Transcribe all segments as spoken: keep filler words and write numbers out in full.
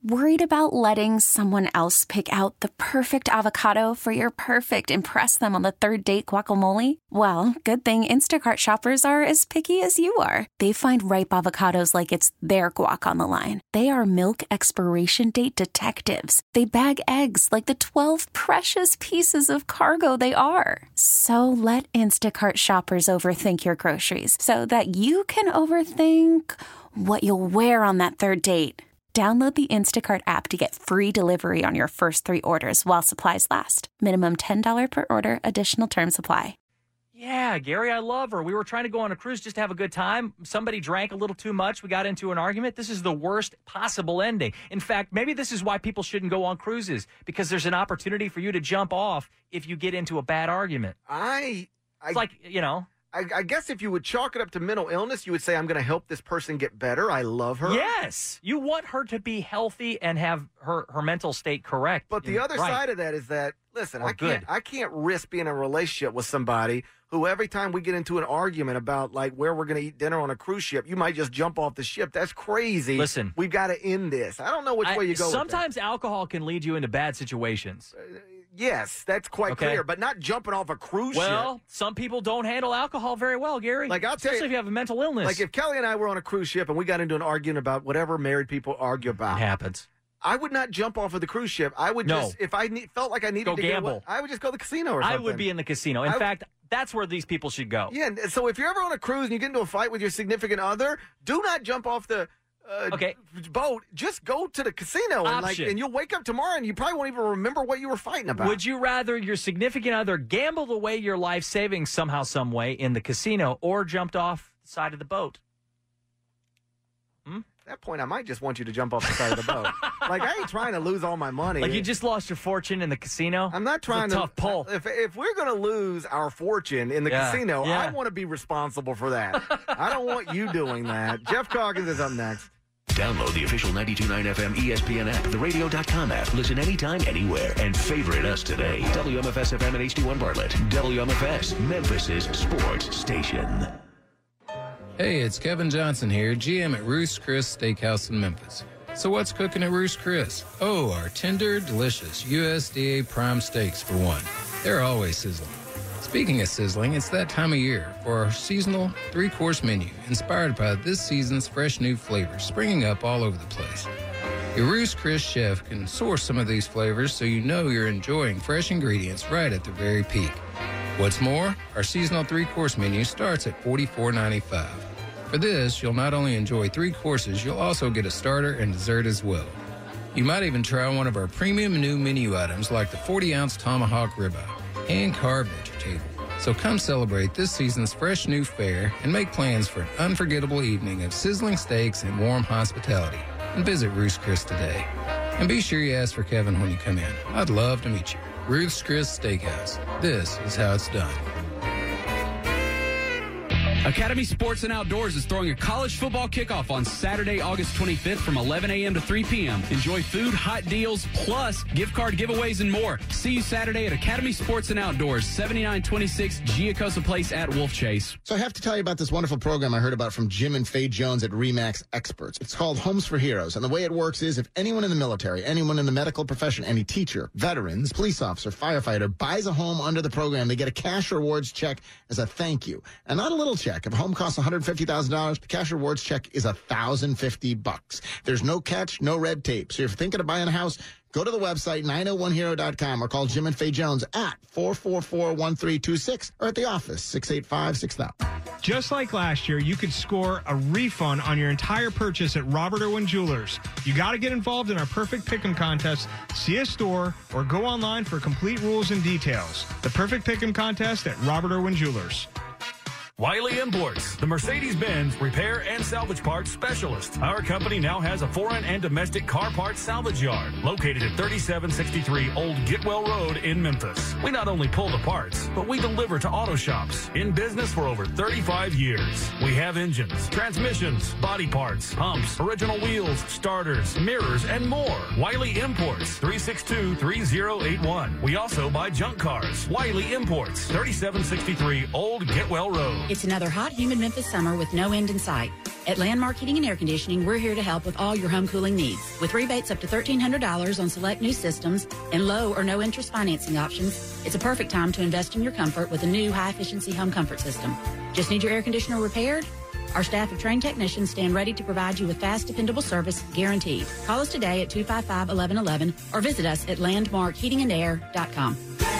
Worried about letting someone else pick out the perfect avocado for your perfect impress them on the third date guacamole? Well, good thing Instacart shoppers are as picky as you are. They find ripe avocados like it's their guac on the line. They are milk expiration date detectives. They bag eggs like the twelve precious pieces of cargo they are. So let Instacart shoppers overthink your groceries so that you can overthink what you'll wear on that third date. Download the Instacart app to get free delivery on your first three orders while supplies last. Minimum ten dollars per order. Additional terms apply. Yeah, Gary, I love her. We were trying to go on a cruise just to have a good time. Somebody drank a little too much. We got into an argument. This is the worst possible ending. In fact, maybe this is why people shouldn't go on cruises, because there's an opportunity for you to jump off if you get into a bad argument. I... I it's like, you know... I, I guess if you would chalk it up to mental illness, you would say, I'm going to help this person get better. I love her. Yes. You want her to be healthy and have her, her mental state correct. But the other right. side of that is that, listen, Or I can't good. I can't risk being in a relationship with somebody who every time we get into an argument about like where we're going to eat dinner on a cruise ship, you might just jump off the ship. That's crazy. Listen. We've got to end this. I don't know which I, way you go Sometimes with alcohol can lead you into bad situations. that. Uh, yes, that's quite Okay. clear, but not jumping off a cruise Well, ship. some people don't handle alcohol very well, Gary. Like, I'll tell Especially you- if you have a mental illness. Like if Kelly and I were on a cruise ship and we got into an argument about whatever married people argue about. It happens. I would not jump off of the cruise ship. I would No. just, if I ne- felt like I needed Go to gamble. get away, I would just go to the casino or something. I would be in the casino. In I- fact, that's where these people should go. Yeah, and so if you're ever on a cruise and you get into a fight with your significant other, do not jump off the uh, Okay. boat. Just go to the casino and like, Option. and you'll wake up tomorrow and you probably won't even remember what you were fighting about. Would you rather your significant other gambled away your life savings somehow, some way in the casino, or jumped off the side of the boat? At that point, I might just want you to jump off the side of the boat. Like, I ain't trying to lose all my money. Like you just lost your fortune in the casino? I'm not trying It's a to. tough pull. If if we're going to lose our fortune in the Yeah, casino, yeah. I want to be responsible for that. I don't want you doing that. Jeff Calkins is up next. Download the official ninety-two point nine F M E S P N app, the radio dot com app. Listen anytime, anywhere, and favorite us today. W M F S F M and H D one Bartlett. W M F S, Memphis's sports station. Hey, it's Kevin Johnson here, G M at Ruth's Chris Steakhouse in Memphis. So what's cooking at Ruth's Chris? Oh, our tender, delicious U S D A prime steaks for one. They're always sizzling. Speaking of sizzling, it's that time of year for our seasonal three-course menu, inspired by this season's fresh new flavors springing up all over the place. Your Ruth's Chris chef can source some of these flavors so you know you're enjoying fresh ingredients right at the very peak. What's more, our seasonal three-course menu starts at forty-four ninety-five. For this, you'll not only enjoy three courses, you'll also get a starter and dessert as well. You might even try one of our premium new menu items like the forty-ounce tomahawk ribeye, hand-carved at your table. So come celebrate this season's fresh new fare and make plans for an unforgettable evening of sizzling steaks and warm hospitality. And visit Ruth's Chris today. And be sure you ask for Kevin when you come in. I'd love to meet you. Ruth's Chris Steakhouse. This is how it's done. Academy Sports and Outdoors is throwing a college football kickoff on Saturday, August twenty-fifth from eleven a.m. to three p.m. Enjoy food, hot deals, plus gift card giveaways and more. See you Saturday at Academy Sports and Outdoors, seventy-nine twenty-six Giacosa Place at Wolf Chase. So I have to tell you about this wonderful program I heard about from Jim and Faye Jones at RE/MAX Experts. It's called Homes for Heroes. And the way it works is if anyone in the military, anyone in the medical profession, any teacher, veterans, police officer, firefighter buys a home under the program, they get a cash rewards check as a thank you. And not a little check. If a home costs one hundred fifty thousand dollars, the cash rewards check is one thousand fifty bucks. There's no catch, no red tape. So if you're thinking of buying a house, go to the website nine oh one hero dot com or call Jim and Faye Jones at four four four, one three two six or at the office six eight five, six thousand. Just like last year, you could score a refund on your entire purchase at Robert Irwin Jewelers. You got to get involved in our Perfect Pick'em contest. See a store or go online for complete rules and details. The Perfect Pick'em contest at Robert Irwin Jewelers. Wiley Imports, the Mercedes-Benz repair and salvage parts specialist. Our company now has a foreign and domestic car parts salvage yard located at thirty-seven sixty-three Old Getwell Road in Memphis. We not only pull the parts, but we deliver to auto shops. In business for over thirty-five years. We have engines, transmissions, body parts, pumps, original wheels, starters, mirrors, and more. Wiley Imports, three six two, three oh eight one. We also buy junk cars. Wiley Imports, thirty-seven sixty-three Old Getwell Road. It's another hot, humid Memphis summer with no end in sight. At Landmark Heating and Air Conditioning, we're here to help with all your home cooling needs. With rebates up to thirteen hundred dollars on select new systems and low or no interest financing options, it's a perfect time to invest in your comfort with a new high-efficiency home comfort system. Just need your air conditioner repaired? Our staff of trained technicians stand ready to provide you with fast, dependable service guaranteed. Call us today at two five five, one one one one or visit us at landmark heating and air dot com.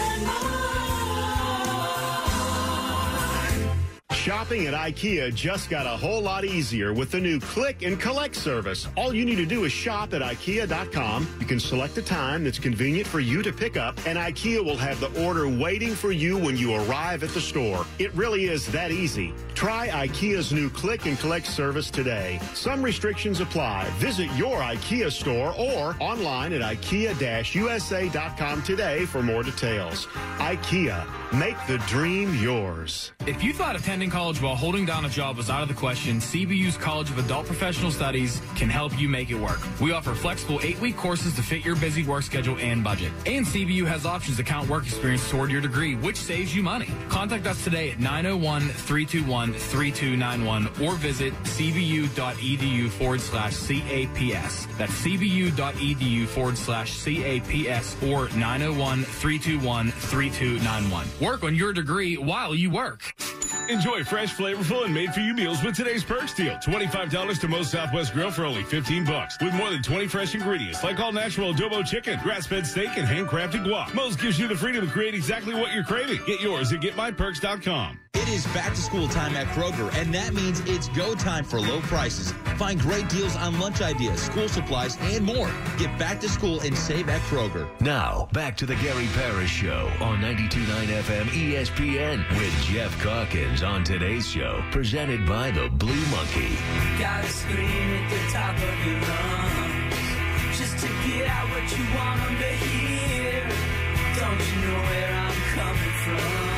Shopping at IKEA just got a whole lot easier with the new Click and Collect service. All you need to do is shop at IKEA dot com. You can select a time that's convenient for you to pick up, and IKEA will have the order waiting for you when you arrive at the store. It really is that easy. Try IKEA's new Click and Collect service today. Some restrictions apply. Visit your IKEA store or online at IKEA U S A dot com today for more details. IKEA, make the dream yours. If you thought attending college while holding down a job was out of the question, C B U's College of Adult Professional Studies can help you make it work. We offer flexible eight-week courses to fit your busy work schedule and budget. And C B U has options to count work experience toward your degree, which saves you money. Contact us today at nine oh one, three two one, three two nine one or visit cbu.edu forward slash CAPS. That's cbu.edu forward slash CAPS or nine oh one, three two one, three two nine one. Work on your degree while you work. Enjoy fresh, flavorful, and made-for-you meals with today's Perks deal. twenty-five dollars to Moe's Southwest Grill for only fifteen bucks. With more than twenty fresh ingredients like all-natural adobo chicken, grass-fed steak, and handcrafted guac. Moe's gives you the freedom to create exactly what you're craving. Get yours at get my perks dot com. It is back to school time at Kroger, and that means it's go time for low prices. Find great deals on lunch ideas, school supplies, and more. Get back to school and save at Kroger. Now, back to the Gary Parrish Show on ninety-two point nine F M E S P N with Jeff Calkins on today's show, presented by the Blue Monkey. Gotta scream at the top of your lungs just to get out what you want them to hear. Don't you know where I'm coming from?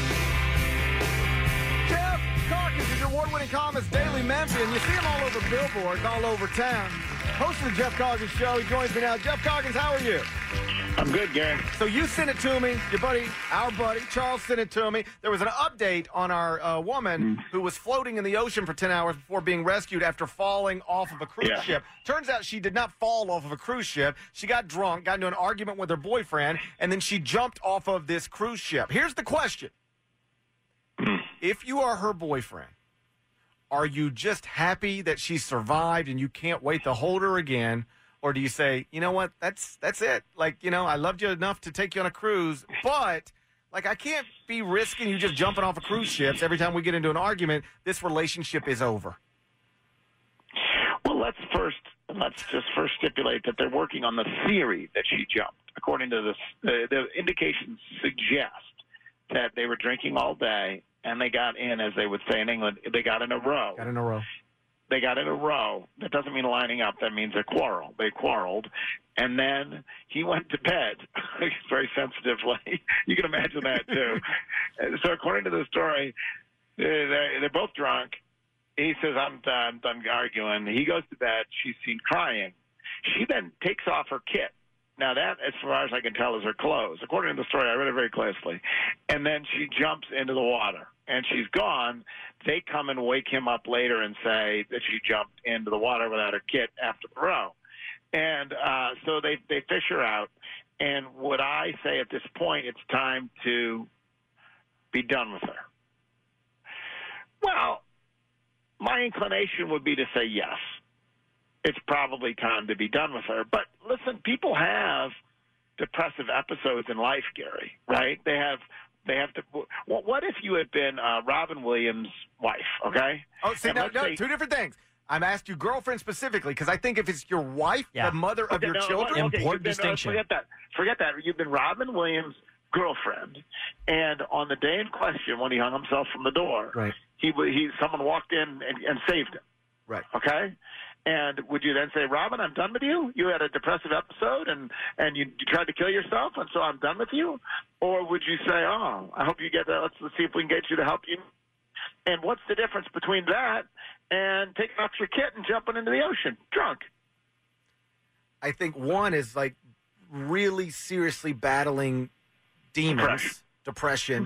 Jeff Calkins is your award-winning columnist, Daily Memphian. You see him all over billboards, all over town. Host of the Jeff Calkins Show. He joins me now. Jeff Calkins, how are you? I'm good, Gary. So you sent it to me. Your buddy, our buddy, Charles sent it to me. There was an update on our uh, woman mm. who was floating in the ocean for ten hours before being rescued after falling off of a cruise yeah. ship. Turns out she did not fall off of a cruise ship. She got drunk, got into an argument with her boyfriend, and then she jumped off of this cruise ship. Here's the question. Mm. If you are her boyfriend, are you just happy that she survived and you can't wait to hold her again? Or do you say, you know what, that's that's it. Like, you know, I loved you enough to take you on a cruise, but, like, I can't be risking you just jumping off of cruise ships every time we get into an argument. This relationship is over. Well, let's first, let's just first stipulate that they're working on the theory that she jumped. According to this, the, the indications suggest that they were drinking all day, and they got in, as they would say in England, they got in a row. Got in a row. They got in a row. That doesn't mean lining up. That means a quarrel. They quarreled. And then he went to bed very sensitively. You can imagine that, too. So according to the story, they're, they're both drunk. He says, I'm done, done arguing. He goes to bed. She's seen crying. She then takes off her kit. Now, that, as far as I can tell, is her clothes. According to the story, I read it very closely. And then she jumps into the water, and she's gone. They come and wake him up later and say that she jumped into the water without her kit after the row. And uh, so they, they fish her out. And what I say at this point, it's time to be done with her. Well, my inclination would be to say yes. It's probably time to be done with her. But listen, people have depressive episodes in life, Gary, right? They have, they have to. Well, what if you had been uh, Robin Williams' wife? Okay. Oh, see, no, no, say, two different things. I'm asked you girlfriend specifically because I think if it's your wife, yeah. the mother of okay, your no, children, okay, important been, distinction. No, forget that. Forget that. You've been Robin Williams' girlfriend, and on the day in question, when he hung himself from the door, right. he he someone walked in and, and saved him. Right. Okay. And would you then say, Robin, I'm done with you? You had a depressive episode and, and you, you tried to kill yourself, and so I'm done with you? Or would you say, oh, I hope you get that. Let's, let's see if we can get you to help you. And what's the difference between that and taking off your kit and jumping into the ocean drunk? I think one is like really seriously battling demons, Depression. depression. Mm-hmm.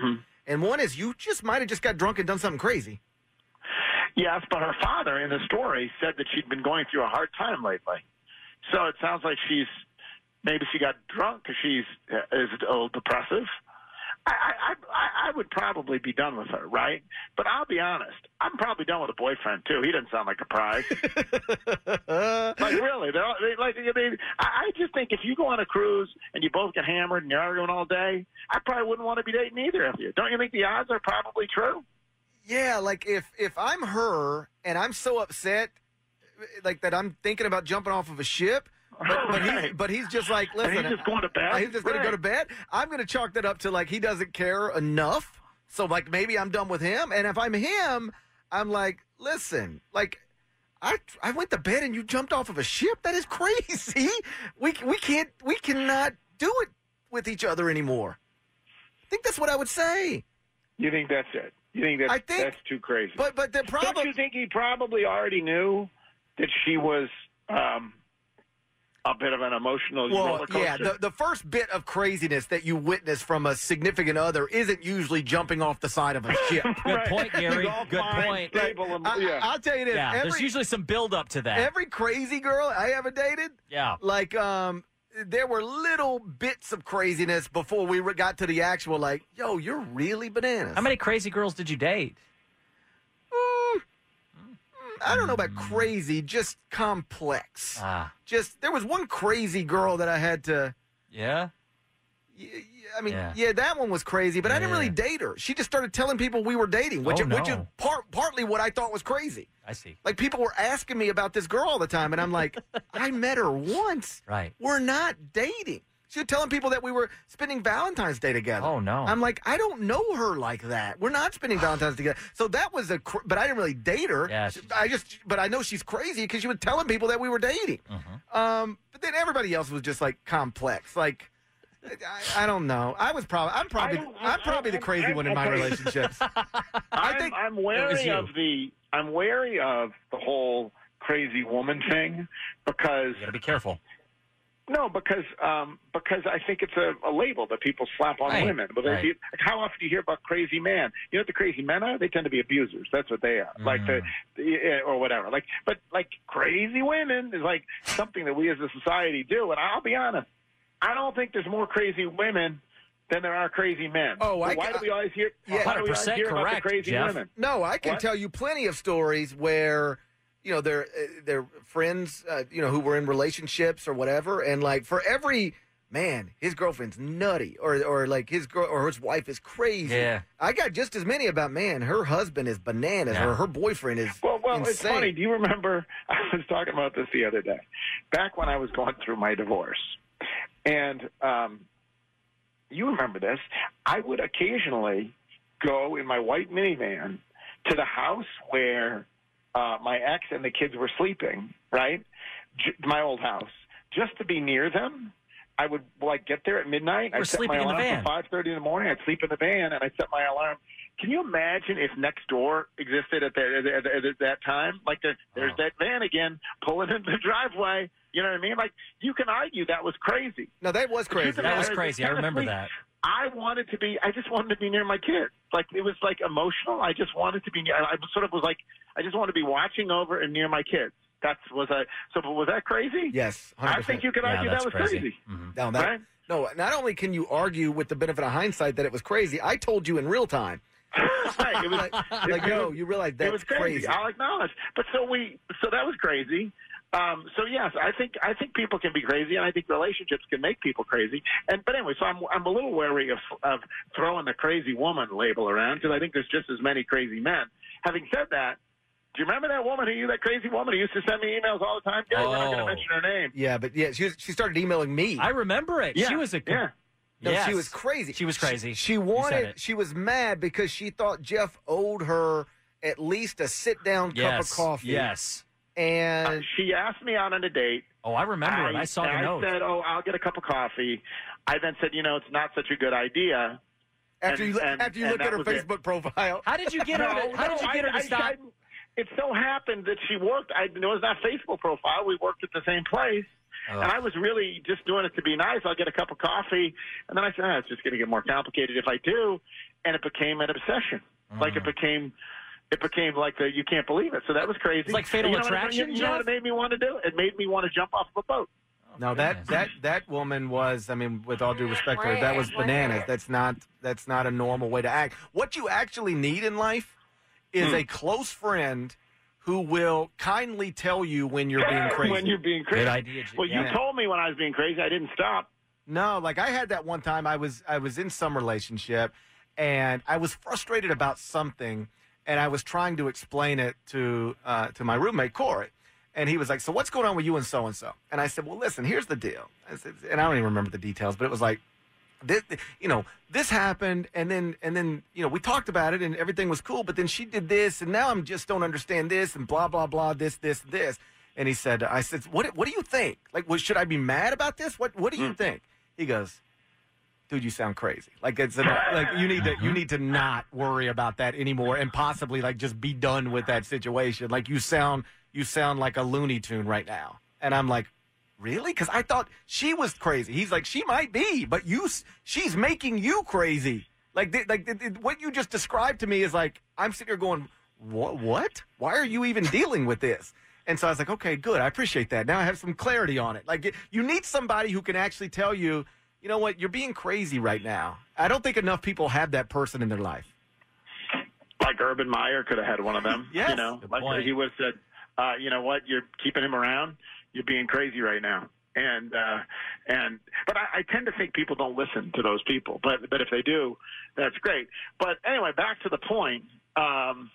and one is you just might have just got drunk and done something crazy. Yes, but her father in the story said that she'd been going through a hard time lately. So it sounds like she's maybe she got drunk because she's uh, is a little depressive. I, I I I would probably be done with her, right? But I'll be honest, I'm probably done with a boyfriend too. He doesn't sound like a prize. Like really, they're, they like they, I I just think if you go on a cruise and you both get hammered and you're arguing all day, I probably wouldn't want to be dating either of you. Don't you think the odds are probably true? Yeah, like if if I'm her and I'm so upset, like that I'm thinking about jumping off of a ship. But, but, he's, but he's just like, listen. And he's just going to bed? He's just going to go to bed. I'm going to chalk that up to, like, he doesn't care enough. So, like, maybe I'm done with him. And if I'm him, I'm like, listen, like, I I went to bed and you jumped off of a ship? That is crazy. We, we can't, we cannot do it with each other anymore. I think that's what I would say. You think that's it? You think that's, I think, that's too crazy? But, but the problem. Don't you think he probably already knew that she was um, a bit of an emotional Well, roller coaster? yeah, the, the first bit of craziness that you witness from a significant other isn't usually jumping off the side of a ship. Good point, Gary. Good point. Like, I, I'll tell you this. Yeah, every, there's usually some build up to that. Every crazy girl I ever dated, yeah, like um, there were little bits of craziness before we got to the actual. Like, yo, you're really bananas. How many crazy girls did you date? I don't know about crazy, just complex. Ah. Just there was one crazy girl that I had to. Yeah. I mean, Yeah. yeah, that one was crazy, but I didn't Yeah. really date her. She just started telling people we were dating, which, Oh, no. which is part, partly what I thought was crazy. I see. Like, people were asking me about this girl all the time, and I'm like, I met her once. Right. We're not dating. She was telling people that we were spending Valentine's Day together. Oh, no. I'm like, I don't know her like that. We're not spending Valentine's Day together. So that was a, cr- but I didn't really date her. Yeah, I just, but I know she's crazy because she was telling people that we were dating. Mm-hmm. Um, but then everybody else was just like complex. Like, I, I don't know. I was probably, I'm probably, I'm probably the crazy one in my relationships. I think I'm wary you. of the I'm wary of the whole crazy woman thing because you gotta be careful. No, because um, because I think it's a, a label that people slap on Right. women. But Right. they, how often do you hear about crazy man? You know what the crazy men are? They tend to be abusers. That's what they are. Like the, the or whatever. Like, but like crazy women is like something that we as a society do. And I'll be honest, I don't think there's more crazy women than there are crazy men. Oh, So I why ca- do we always hear? Yeah. why do we always hear about the crazy women? No, I can What? tell you plenty of stories where, you know, they're uh, they're friends, uh, you know, who were in relationships or whatever, and like for every man, his girlfriend's nutty, or or like his girl or his wife is crazy. Yeah. I got just as many about man. Her husband is bananas, Yeah. or her boyfriend is Well, well, insane. it's funny. Do you remember? I was talking about this the other day, back when I was going through my divorce, and um, you remember this? I would occasionally go in my white minivan to the house where uh, my ex and the kids were sleeping. Right, J- my old house, just to be near them. I would like get there at midnight. We're I'd set my sleeping in the alarm van. for five thirty in the morning. I'd sleep in the van, and I'd set my alarm. Can you imagine if next door existed at, the, at, at, at that time? Like the, there's that van again pulling in the driveway. You know what I mean? Like you can argue that was crazy. No, that was crazy. That was crazy. I remember that. I wanted to be. I just wanted to be near my kids. Like it was like emotional. I just wanted to be near. I sort of was like. I just wanted to be watching over and near my kids. That's was I. So was that crazy? Yes, one hundred percent. I think you could argue that was crazy. No, that, Right? no, not only can you argue with the benefit of hindsight that it was crazy, I told you in real time. Right. It was like, like yo, you realize that's it was crazy. crazy. I'll acknowledge. But so we. So that was crazy. Um, so yes, I think I think people can be crazy, and I think relationships can make people crazy. And but anyway, so I'm I'm a little wary of of throwing the crazy woman label around because I think there's just as many crazy men. Having said that, do you remember that woman who, that crazy woman who used to send me emails all the time? Gary, we're not going to Oh. mention her name. Yeah, but yeah, she was, she started emailing me. I remember it. Yeah, She was a yeah. No, Yes. she was crazy. She was crazy. She, she You said wanted. it. She was mad because she thought Jeff owed her at least a sit-down cup Yes. of coffee. Yes. And Uh, she asked me out on a date. Oh, I remember it. I saw the I note. said, "Oh, I'll get a cup of coffee." I then said, "You know, it's not such a good idea." after And- you and- after you and look at that her was it. Facebook profile, How did you get her? No, To, how no, did you get her I- to I- stop? I- it so happened that she worked. I, it was not Facebook profile. We worked at the same place, And I was really just doing it to be nice. I'll get a cup of coffee. And then I said, oh, it's just going to get more complicated if I do. And it became an obsession. Mm. Like it became it became like the, you can't believe it. So that was crazy. It's like Fatal you know Attraction, what, you, you know what it made me want to do? It made me want to jump off of a boat. No, that, that that woman was, I mean, with all due respect to her, that was bananas. That's not that's not a normal way to act. What you actually need in life is Hmm. a close friend who will kindly tell you when you're being crazy. When you're being crazy. Good idea, Jim. Well, you Yeah. told me when I was being crazy. I didn't stop. No, like I had that one time. I was I was in some relationship, and I was frustrated about something, and I was trying to explain it to uh, to my roommate Corey, and he was like, "So what's going on with you and so and so?" And I said, "Well, listen, here's the deal." I said, and I don't even remember the details, but it was like, this, you know, this happened, and then and then you know we talked about it, and everything was cool, but then she did this, and now I'm just don't understand this, and blah blah blah, this this this. And he said, "I said, what what do you think? Like, what, should I be mad about this? What what do you think?" He goes, "Dude, you sound crazy. Like it's a, like you need to you need to not worry about that anymore, and possibly like just be done with that situation. Like you sound you sound like a Looney Tune right now." And I'm like, "Really?" Because I thought she was crazy. He's like, "She might be, but you she's making you crazy." Like th- like th- th- what you just described to me is like I'm sitting here going, "What? What? Why are you even dealing with this?" And so I was like, okay, good. I appreciate that. Now I have some clarity on it. Like, you need somebody who can actually tell you, you know what, you're being crazy right now. I don't think enough people have that person in their life. Like Urban Meyer could have had one of them. Yes. You know, Good like point. he would have said, uh, you know what, you're keeping him around. You're being crazy right now. And uh, and but I, I tend to think people don't listen to those people. But but if they do, that's great. But anyway, back to the point. Um,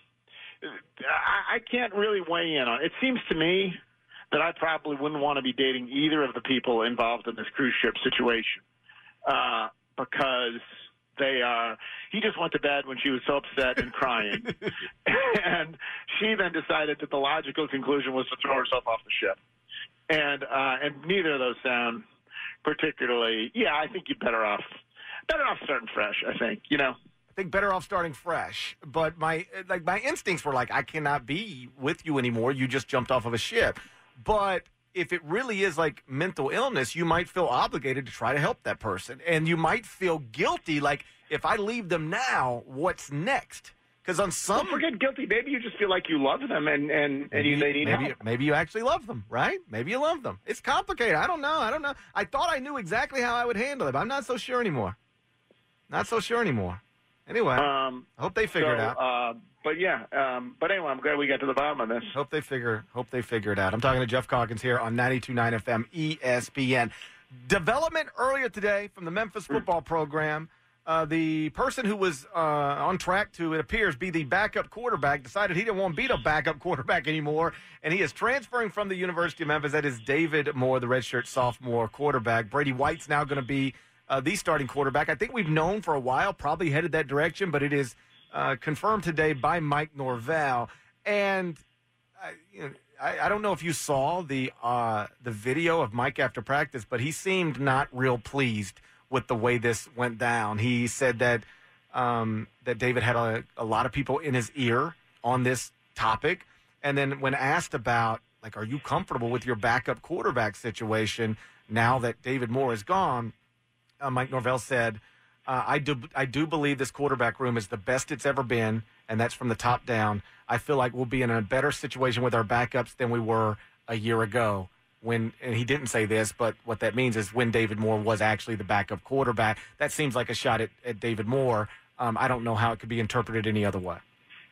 I, I can't really weigh in on it. It seems to me that I probably wouldn't want to be dating either of the people involved in this cruise ship situation uh, because they are. He just went to bed when she was so upset and crying, and she then decided that the logical conclusion was to throw herself off the ship. And uh, and neither of those sound particularly. Yeah, I think you're better off better off starting fresh. I think you know. I think better off starting fresh, but my like my instincts were like, I cannot be with you anymore. You just jumped off of a ship. But if it really is like mental illness, you might feel obligated to try to help that person, and you might feel guilty. Like if I leave them now, what's next? Because on some, well, forget guilty. Maybe you just feel like you love them, and and, and you, they need maybe, help. Maybe you actually love them, right? Maybe you love them. It's complicated. I don't know. I don't know. I thought I knew exactly how I would handle it, but I'm not so sure anymore. Not so sure anymore. Anyway, um, I hope they figure so, it out. Uh, but yeah, um, but anyway, I'm glad we got to the bottom of this. Hope they figure. Hope they figure it out. I'm talking to Jeff Calkins here on ninety-two point nine F M E S P N. Development earlier today from the Memphis football program. Uh, the person who was uh, on track to, it appears, be the backup quarterback decided he didn't want to be the backup quarterback anymore, and he is transferring from the University of Memphis. That is David Moore, the redshirt sophomore quarterback. Brady White's now going to be Uh, the starting quarterback. I think we've known for a while, probably headed that direction, but it is uh, confirmed today by Mike Norvell. And I, you know, I, I don't know if you saw the uh, the video of Mike after practice, but he seemed not real pleased with the way this went down. He said that um, that David had a, a lot of people in his ear on this topic, and then when asked about, like, are you comfortable with your backup quarterback situation now that David Moore is gone? Uh, Mike Norvell said, uh, I do I do believe this quarterback room is the best it's ever been, and that's from the top down. I feel like we'll be in a better situation with our backups than we were a year ago. When and he didn't say this, but what that means is when David Moore was actually the backup quarterback. That seems like a shot at, at David Moore. Um, I don't know how it could be interpreted any other way.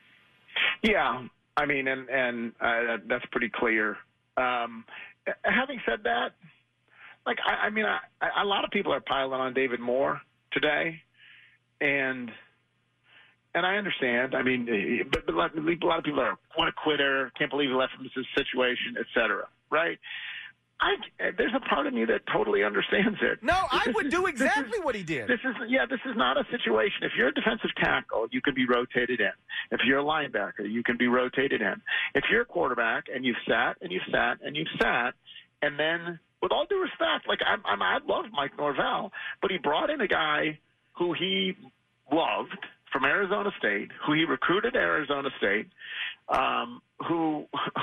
Yeah, I mean, and and uh, that's pretty clear. Um, having said that, like I, I mean, I, I, a lot of people are piling on David Moore today, and and I understand. I mean, but, but a lot of people are what a quitter, can't believe he left him in this situation, et cetera. Right? I, there's a part of me that totally understands it. No, I This would is- do this exactly is- what he did. This is yeah, this is not a situation. If you're a defensive tackle, you can be rotated in. If you're a linebacker, you can be rotated in. If you're a quarterback and you've sat and you've sat and you've sat, and then with all due respect, like I'm, I'm I love Mike Norvell, but he brought in a guy who he loved from Arizona State, who he recruited at Arizona State, um, who who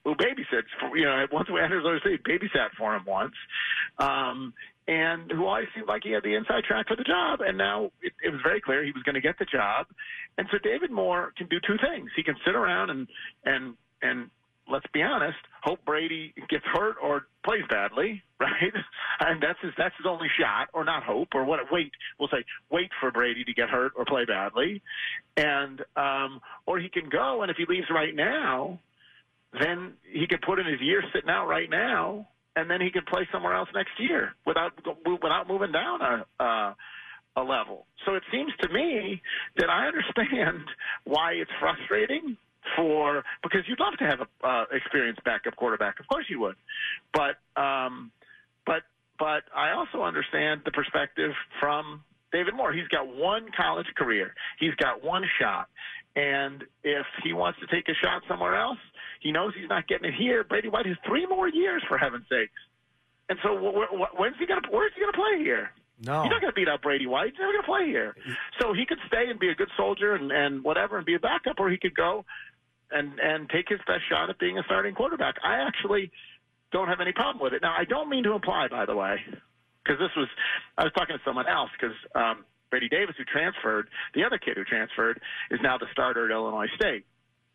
who babysits for, you know, once we enters our state, babysat for him once, um, and who always seemed like he had the inside track for the job. And now it, it was very clear he was going to get the job. And so David Moore can do two things. He can sit around and, and, and let's be honest, hope Brady gets hurt or plays badly, right? And that's his, that's his only shot, or not hope, or what, wait, we'll say, wait for Brady to get hurt or play badly. And, um, or he can go, and if he leaves right now, then he could put in his year sitting out right now, and then he could play somewhere else next year without without moving down a, a, a level. So it seems to me that I understand why it's frustrating for because you'd love to have a uh, experienced backup quarterback. Of course you would, but um, but but I also understand the perspective from David Moore. He's got one college career. He's got one shot. And if he wants to take a shot somewhere else, he knows he's not getting it here. Brady White has three more years, for heaven's sakes. And so wh- wh- when's he gonna, where's he going to play here? No. He's not going to beat out Brady White. He's never going to play here. So he could stay and be a good soldier and, and whatever and be a backup, or he could go and, and take his best shot at being a starting quarterback. I actually don't have any problem with it. Now, I don't mean to imply, by the way, because this was – I was talking to someone else because um, – Brady Davis, who transferred, the other kid who transferred, is now the starter at Illinois State.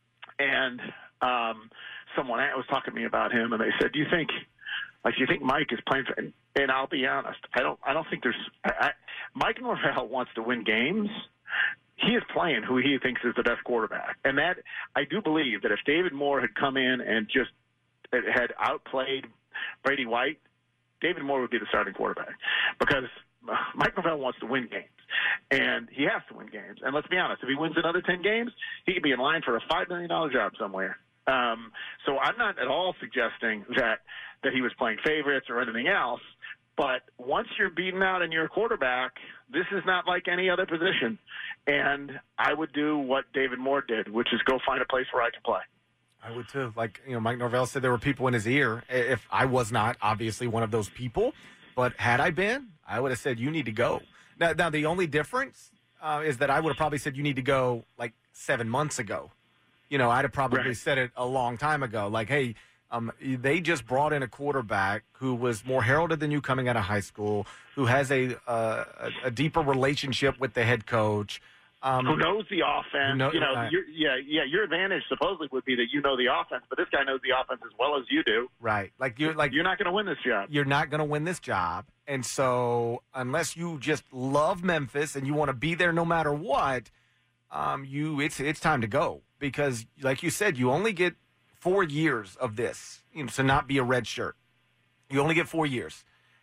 And um, someone was talking to me about him, and they said, "Do you think, like, do you think Mike is playing?" For, and, and I'll be honest, I don't. I don't think there's. I, I, Mike Norvell wants to win games. He is playing who he thinks is the best quarterback, and that I do believe that if David Moore had come in and just had outplayed Brady White, David Moore would be the starting quarterback because Mike Norvell wants to win games. And he has to win games. And let's be honest, if he wins another ten games, he could be in line for a five million dollars job somewhere. Um, so I'm not at all suggesting that, that he was playing favorites or anything else. But once you're beaten out and you're a quarterback, this is not like any other position. And I would do what David Moore did, which is go find a place where I can play. I would too. Like, you know, Mike Norvell said there were people in his ear. If I was not obviously one of those people, but had I been, I would have said, you need to go. Now, now the only difference uh, is that I would have probably said you need to go like seven months ago. You know, I'd have probably right. said it a long time ago. Like, hey, um, they just brought in a quarterback who was more heralded than you coming out of high school, who has a uh, a, a deeper relationship with the head coach. Um, who knows the offense? Know, you know, uh, your, yeah, yeah. Your advantage supposedly would be that you know the offense, but this guy knows the offense as well as you do. Right, like you're like you're not going to win this job. You're not going to win this job, and so unless you just love Memphis and you want to be there no matter what, um, you it's it's time to go because, like you said, you only get four years of this, you know, to not be a red shirt. You only get four years,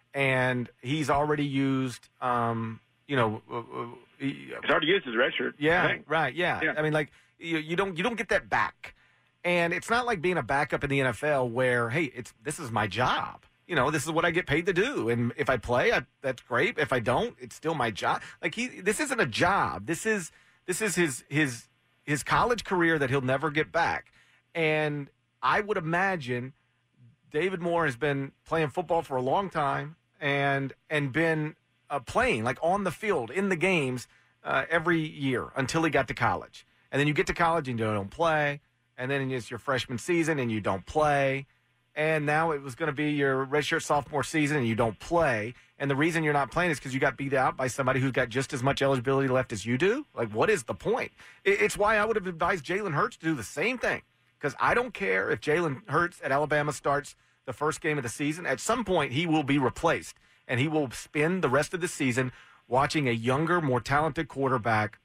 and he's already used. Um, You know, uh, uh, he's already used his red shirt. Yeah, right. Yeah. yeah, I mean, like you, you don't you don't get that back, and it's not like being a backup in the N F L where, hey, it's this is my job. You know, this is what I get paid to do, and if I play, I, that's great. If I don't, it's still my job. Like he, this isn't a job. This is this is his his his college career that he'll never get back. And I would imagine David Moore has been playing football for a long time, and and been. Uh, playing, like on the field, in the games uh, every year until he got to college. And then you get to college and you don't play. And then it's your freshman season and you don't play. And now it was going to be your redshirt sophomore season and you don't play. And the reason you're not playing is because you got beat out by somebody who's got just as much eligibility left as you do. Like, what is the point? It, it's why I would have advised Jalen Hurts to do the same thing. Because I don't care if Jalen Hurts at Alabama starts the first game of the season. At some point, he will be replaced. And he will spend the rest of the season watching a younger, more talented quarterback.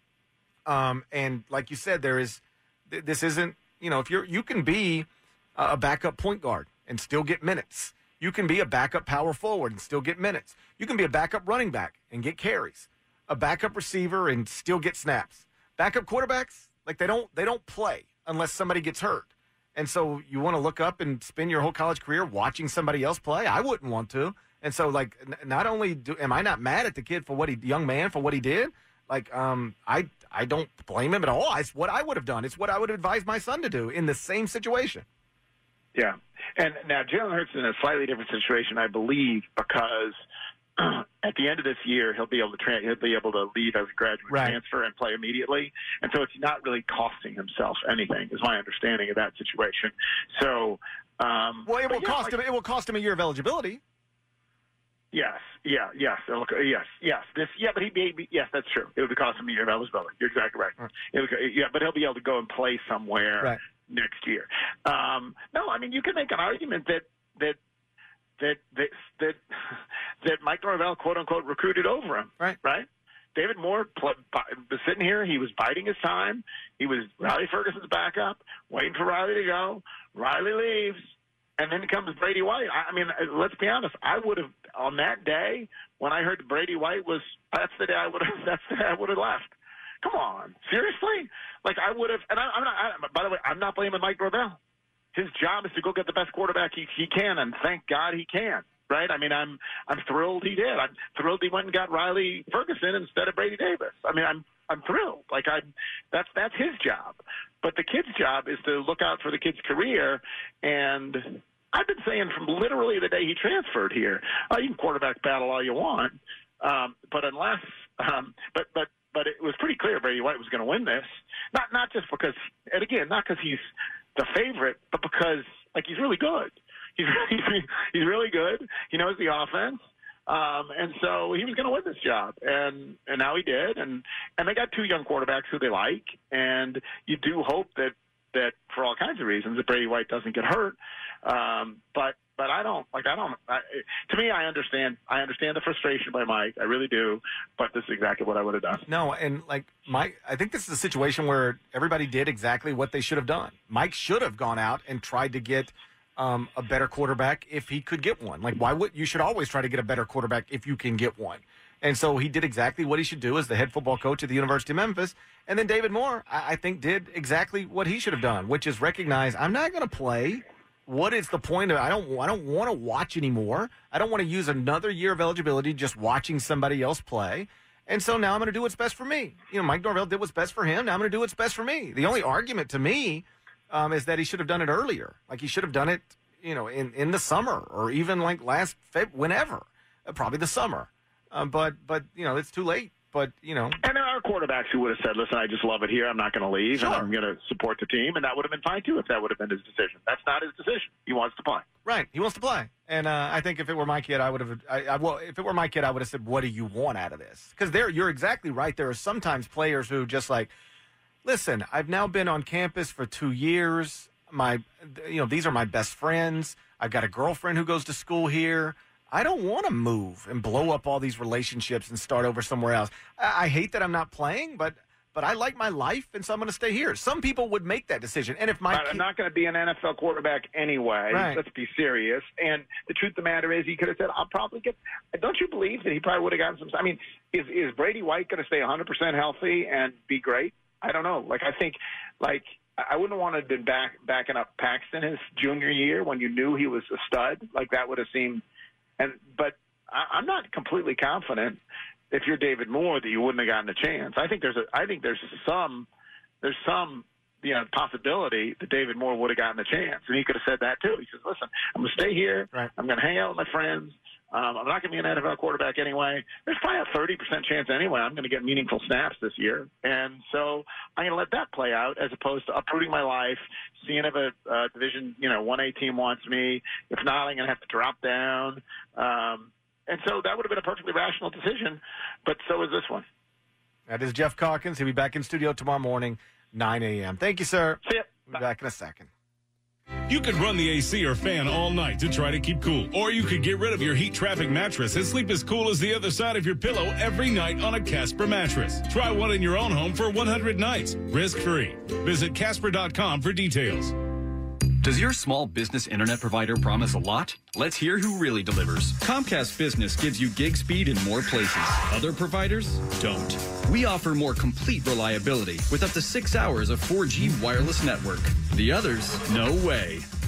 Um, and like you said, there is th- this isn't, you know, if you're you can be a backup point guard and still get minutes. You can be a backup power forward and still get minutes. You can be a backup running back and get carries. A backup receiver and still get snaps. Backup quarterbacks, like they don't they don't play unless somebody gets hurt. And so you want to look up and spend your whole college career watching somebody else play? I wouldn't want to. And so, like, not only do, am I not mad at the kid for what he, young man, for what he did, like, um, I I don't blame him at all. It's what I would have done. It's what I would advise my son to do in the same situation. Yeah. And now Jalen Hurts is in a slightly different situation, I believe, because at the end of this year, he'll be able to tra- he'll be able to leave as a graduate Right. transfer and play immediately, and so it's not really costing himself anything. Is my understanding of that situation. So, um, Well, it will but yeah, cost like- him. It will cost him a year of eligibility. Yes, yeah, yes, it'll- yes, yes. This, yeah, but he be, yes, that's true. It would cost him a year of eligibility. You're exactly right. It would, yeah, but he'll be able to go and play somewhere Right. next year. Um, no, I mean you can make an argument that that that that that, that Mike Norvell, quote unquote, recruited over him. Right, right. David Moore pl- was sitting here. He was biding his time. He was Riley Ferguson's backup, waiting for Riley to go. Riley leaves. And then comes Brady White. I I mean, let's be honest. I would have on that day when I heard Brady White was. That's the day I would have. That's the day I would have left. Come on, seriously? Like I would have. And I, I'm not. I, by the way, I'm not blaming Mike Norvell. His job is to go get the best quarterback he, he can, and thank God he can. Right? I mean, I'm I'm thrilled he did. I'm thrilled he went and got Riley Ferguson instead of Brady Davis. I mean, I'm I'm thrilled. Like I, that's that's his job. But the kid's job is to look out for the kid's career. And I've been saying from literally the day he transferred here, oh, you can quarterback battle all you want, um, but unless, um, but but but it was pretty clear Brady White was going to win this. Not not just because, and again, not because he's the favorite, but because like he's really good. He's really, he's really good. He knows the offense. Um, and so he was going to win this job, and, and now he did. And, and they got two young quarterbacks who they like, and you do hope that, that for all kinds of reasons that Brady White doesn't get hurt. Um, but but I don't like I don't. I, to me, I understand. I understand the frustration by Mike. I really do. But this is exactly what I would have done. No, and like Mike, I think this is a situation where everybody did exactly what they should have done. Mike should have gone out and tried to get um, a better quarterback if he could get one. Like, why would you should always try to get a better quarterback if you can get one. And so he did exactly what he should do as the head football coach at the University of Memphis. And then David Moore, I, I think, did exactly what he should have done, which is recognize I'm not going to play. What is the point of I don't I don't want to watch anymore. I don't want to use another year of eligibility just watching somebody else play. And so now I'm going to do what's best for me. You know, Mike Norvell did what's best for him. Now I'm going to do what's best for me. The only argument to me um, is that he should have done it earlier. Like he should have done it, you know, in, in the summer or even like last Feb- whenever, uh, probably the summer. Um, but but you know, it's too late. But, you know. And there are quarterbacks who would have said, listen, I just love it here. I'm not going to leave, Sure. and I'm going to support the team. And that would have been fine, too, if that would have been his decision. That's not his decision. He wants to play. Right. He wants to play. And uh, I think if it were my kid, I would have, I, I, well, if it were my kid, I would have said, what do you want out of this? Because there, you're exactly right. There are sometimes players who just like, listen, I've now been on campus for two years. My, you know, these are my best friends. I've got a girlfriend who goes to school here. I don't want to move and blow up all these relationships and start over somewhere else. I, I hate that I'm not playing, but but I like my life, and so I'm going to stay here. Some people would make that decision. And if my But I'm not going to be an N F L quarterback anyway. Right. Let's be serious. And the truth of the matter is, he could have said, "I'll probably get." Don't you believe that he probably would have gotten some? I mean, is is Brady White going to stay one hundred percent healthy and be great? I don't know. Like I think, like I wouldn't have wanted to been back backing up Paxton his junior year when you knew he was a stud. Like that would have seemed. And but I, I'm not completely confident if you're David Moore that you wouldn't have gotten a chance. I think there's a I think there's some there's some you know possibility that David Moore would have gotten a chance, and he could have said that too. He says, "Listen, I'm going to stay here. Right. I'm going to hang out with my friends. Um, I'm not going to be an N F L quarterback anyway. There's probably a thirty percent chance anyway I'm going to get meaningful snaps this year, and so I'm going to let that play out as opposed to uprooting my life, seeing if a uh, division you know one A team wants me. If not, I'm going to have to drop down." Um, and so that would have been a perfectly rational decision, but so is this one. That is Jeff Calkins. He'll be back in studio tomorrow morning, nine a.m. Thank you, sir. See ya. We'll be back in a second. You could run the A C or fan all night to try to keep cool. Or you could get rid of your heat traffic mattress and sleep as cool as the other side of your pillow every night on a Casper mattress. Try one in your own home for one hundred nights, risk-free. Visit Casper dot com for details. Does your small business internet provider promise a lot? Let's hear who really delivers. Comcast Business gives you gig speed in more places. Other providers don't. We offer more complete reliability with up to six hours of four G wireless network. The others, no way.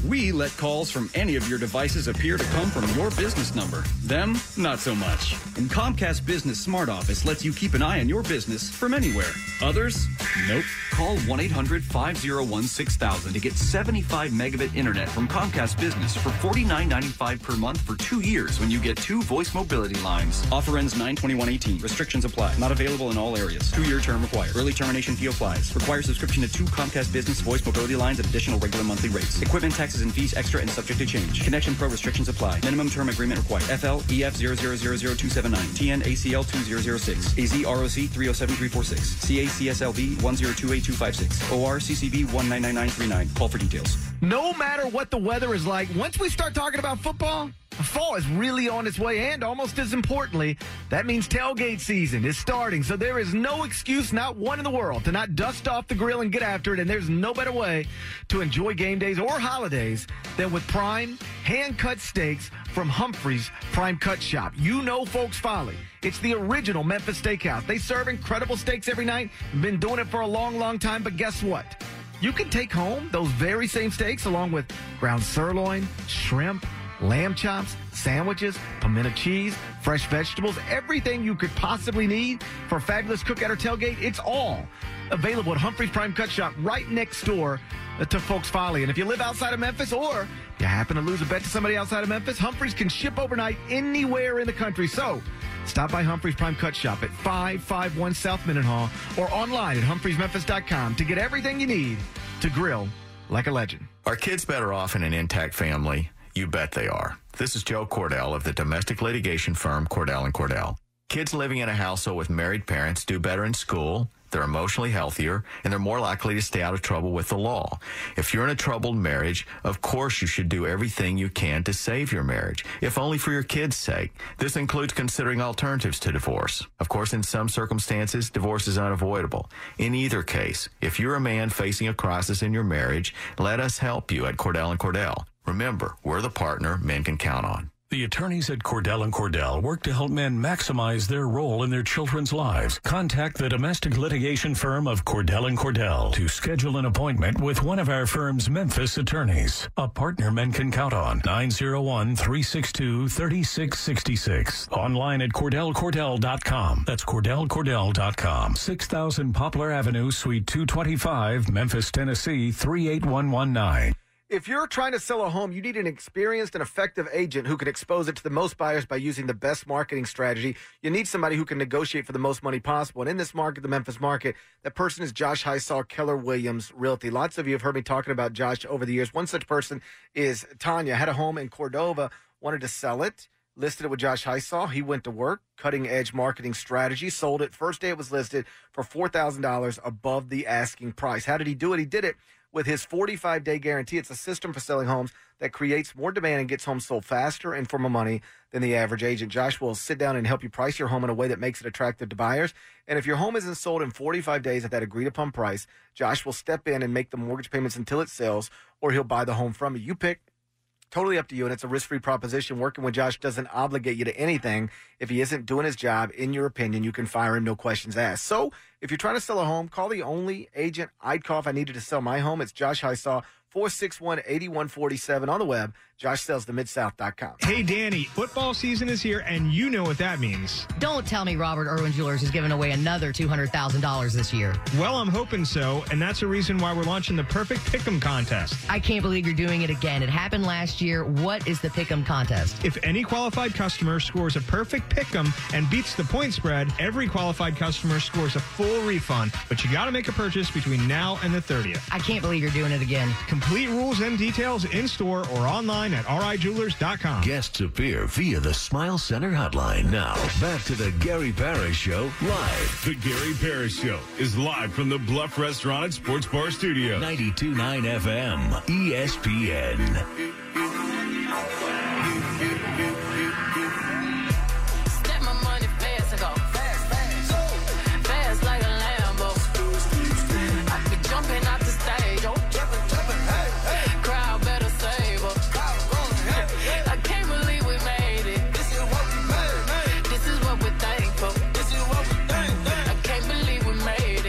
We let calls from any of your devices appear to come from your business number. Them, not so much. And Comcast Business Smart Office lets you keep an eye on your business from anywhere. Others? Nope. Call one eight hundred five oh one six thousand to get seventy-five megabit internet from Comcast Business for forty-nine ninety-five per month for two years when you get two voice mobility lines. Offer ends nine twenty-one eighteen. Restrictions apply. Not available in all areas. Two-year term required. Early termination fee applies. Requires subscription to two Comcast Business voice mobility lines at additional regular monthly rates. Equipment, taxes, and fees extra and subject to change. Connection Pro restrictions apply. Minimum term agreement required. F L E F zero zero zero zero two seven nine. T N A C L two zero zero six. A Z R O C three oh seven three four six. C A C S L V one zero two eight two five six. O R C C B one nine nine nine three nine. Call for details. No matter what the weather is like, once we start talking about football, fall is really on its way, and almost as importantly, that means tailgate season is starting. So there is no excuse, not one in the world, to not dust off the grill and get after it. And there's no better way to enjoy game days or holidays than with prime hand-cut steaks from Humphrey's Prime Cut Shop. You know Folks Folly. It's the original Memphis Steakhouse. They serve incredible steaks every night. Been doing it for a long, long time. But guess what? You can take home those very same steaks along with ground sirloin, shrimp, lamb chops, sandwiches, pimento cheese, fresh vegetables, everything you could possibly need for a fabulous cookout or tailgate. It's all available at Humphrey's Prime Cut Shop right next door to Folks Folly. And if you live outside of Memphis or you happen to lose a bet to somebody outside of Memphis, Humphrey's can ship overnight anywhere in the country. So stop by Humphrey's Prime Cut Shop at five five one South Mendenhall or online at humphreys memphis dot com to get everything you need to grill like a legend. Are kids better off in an intact family? You bet they are. This is Joe Cordell of the domestic litigation firm Cordell and Cordell. Kids living in a household with married parents do better in school, they're emotionally healthier, and they're more likely to stay out of trouble with the law. If you're in a troubled marriage, of course you should do everything you can to save your marriage, if only for your kids' sake. This includes considering alternatives to divorce. Of course, in some circumstances, divorce is unavoidable. In either case, if you're a man facing a crisis in your marriage, let us help you at Cordell and Cordell. Remember, we're the partner men can count on. The attorneys at Cordell and Cordell work to help men maximize their role in their children's lives. Contact the domestic litigation firm of Cordell and Cordell to schedule an appointment with one of our firm's Memphis attorneys. A partner men can count on. nine oh one, three six two, three six six six. Online at cordell cordell dot com. That's cordell cordell dot com. six thousand Poplar Avenue, Suite two twenty-five, Memphis, Tennessee, three eight one one nine. If you're trying to sell a home, you need an experienced and effective agent who can expose it to the most buyers by using the best marketing strategy. You need somebody who can negotiate for the most money possible. And in this market, the Memphis market, that person is Josh Hysaw, Keller Williams Realty. Lots of you have heard me talking about Josh over the years. One such person is Tanya. Had a home in Cordova, wanted to sell it, listed it with Josh Hysaw. He went to work, cutting-edge marketing strategy, sold it. First day it was listed for four thousand dollars above the asking price. How did he do it? He did it with his forty-five day guarantee. It's a system for selling homes that creates more demand and gets homes sold faster and for more money than the average agent. Josh will sit down and help you price your home in a way that makes it attractive to buyers. And if your home isn't sold in forty-five days at that agreed-upon price, Josh will step in and make the mortgage payments until it sells, or he'll buy the home from you. You pick. Totally up to you, and it's a risk-free proposition. Working with Josh doesn't obligate you to anything. If he isn't doing his job, in your opinion, you can fire him, no questions asked. So if you're trying to sell a home, call the only agent I'd call if I needed to sell my home. It's Josh Hysaw, four six one, eight one four seven on the web, josh sells the mid south dot com. Hey, Danny, football season is here, and you know what that means. Don't tell me Robert Irwin Jewelers is giving away another two hundred thousand dollars this year. Well, I'm hoping so, and that's the reason why we're launching the Perfect Pick'em contest. I can't believe you're doing it again. It happened last year. What is the Pick'em contest? If any qualified customer scores a perfect Pick'em and beats the point spread, every qualified customer scores a full refund, but you got to make a purchase between now and the thirtieth. I can't believe you're doing it again. Complete rules and details in-store or online at r i jewelers dot com. Guests appear via the Smile Center hotline. Now, back to the Gary Parrish Show live. The Gary Parrish Show is live from the Bluff Restaurant and Sports Bar Studio. ninety-two point nine F M, E S P N.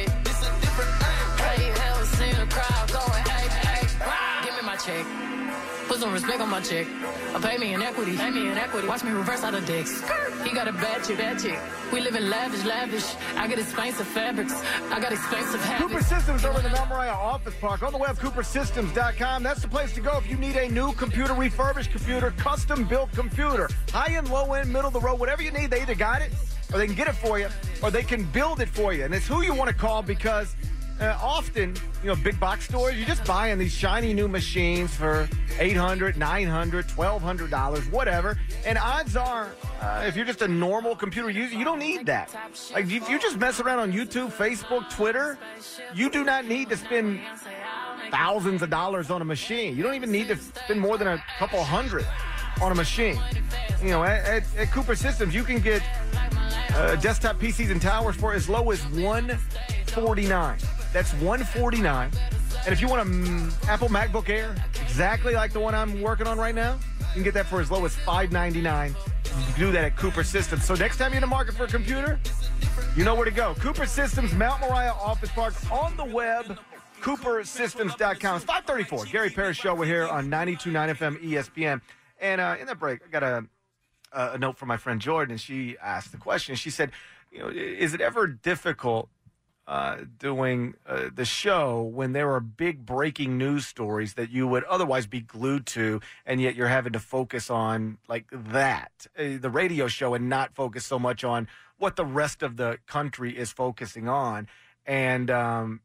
Check. respect on my check. I pay me in equity, pay me in equity. Watch me reverse out of dicks. He got a bad chick, bad chick. We live in lavish, lavish. I got expensive fabrics. I got expensive habits. Cooper Systems over in the Mount Moriah Office Park. On the web, cooper systems dot com. That's the place to go if you need a new computer, refurbished computer, custom-built computer. High-end, low-end, middle of the road, whatever you need, they either got it, or they can get it for you, or they can build it for you. And it's who you want to call because uh, often, you know, big box stores, you're just buying these shiny new machines for eight hundred dollars, nine hundred dollars, twelve hundred dollars, whatever. And odds are, uh, if you're just a normal computer user, you don't need that. Like, if you just mess around on YouTube, Facebook, Twitter, you do not need to spend thousands of dollars on a machine. You don't even need to spend more than a couple hundred on a machine. You know, at, at, at Cooper Systems, you can get uh, desktop P Cs and towers for as low as one hundred forty-nine dollars. That's one hundred forty-nine dollars. And if you want an Apple MacBook Air, exactly like the one I'm working on right now, you can get that for as low as five hundred ninety-nine dollars. You can do that at Cooper Systems. So next time you're in the market for a computer, you know where to go. Cooper Systems, Mount Moriah Office Park, on the web, cooper systems dot com. It's five thirty-four. Gary Parrish Show. We're here on ninety-two point nine F M E S P N. And uh, in that break, I got a, a note from my friend Jordan, and she asked the question. She said, you know, is it ever difficult uh, doing uh, the show when there are big breaking news stories that you would otherwise be glued to, and yet you're having to focus on like that, uh, the radio show, and not focus so much on what the rest of the country is focusing on? And um,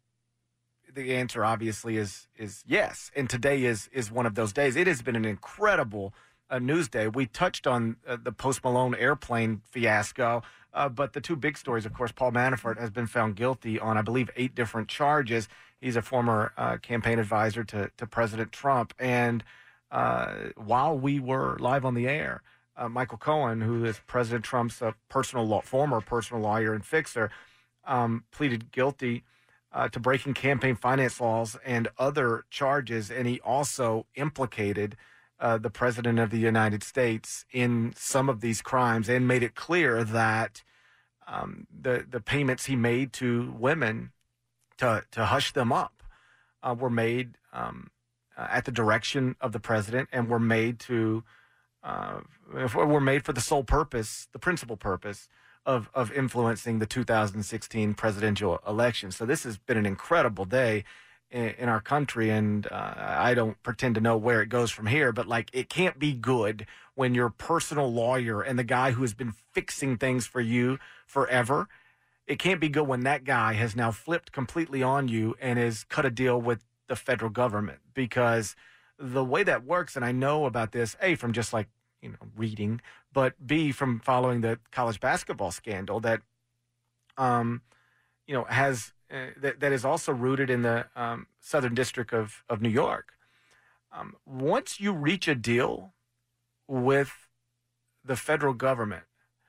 the answer obviously is is yes. And today is is one of those days. It has been an incredible uh, news day. We touched on uh, the Post Malone airplane fiasco. Uh, but the two big stories, of course, Paul Manafort has been found guilty on, I believe, eight different charges. He's a former uh, campaign advisor to, to President Trump. And uh, while we were live on the air, uh, Michael Cohen, who is President Trump's uh, personal law, former personal lawyer and fixer, um, pleaded guilty uh, to breaking campaign finance laws and other charges. And he also implicated Uh, the President of the United States in some of these crimes, and made it clear that um, the the payments he made to women to to hush them up uh, were made um, uh, at the direction of the president, and were made to uh, were made for the sole purpose, the principal purpose of of influencing the two thousand sixteen presidential election. So this has been an incredible day in our country, and uh, I don't pretend to know where it goes from here, but like, it can't be good when your personal lawyer and the guy who has been fixing things for you forever, it can't be good when that guy has now flipped completely on you and has cut a deal with the federal government. Because the way that works, and I know about this, A, from just like, you know, reading, but B, from following the college basketball scandal that, um, you know, has Uh, that, that is also rooted in the um, Southern District of, of New York. Um, once you reach a deal with the federal government,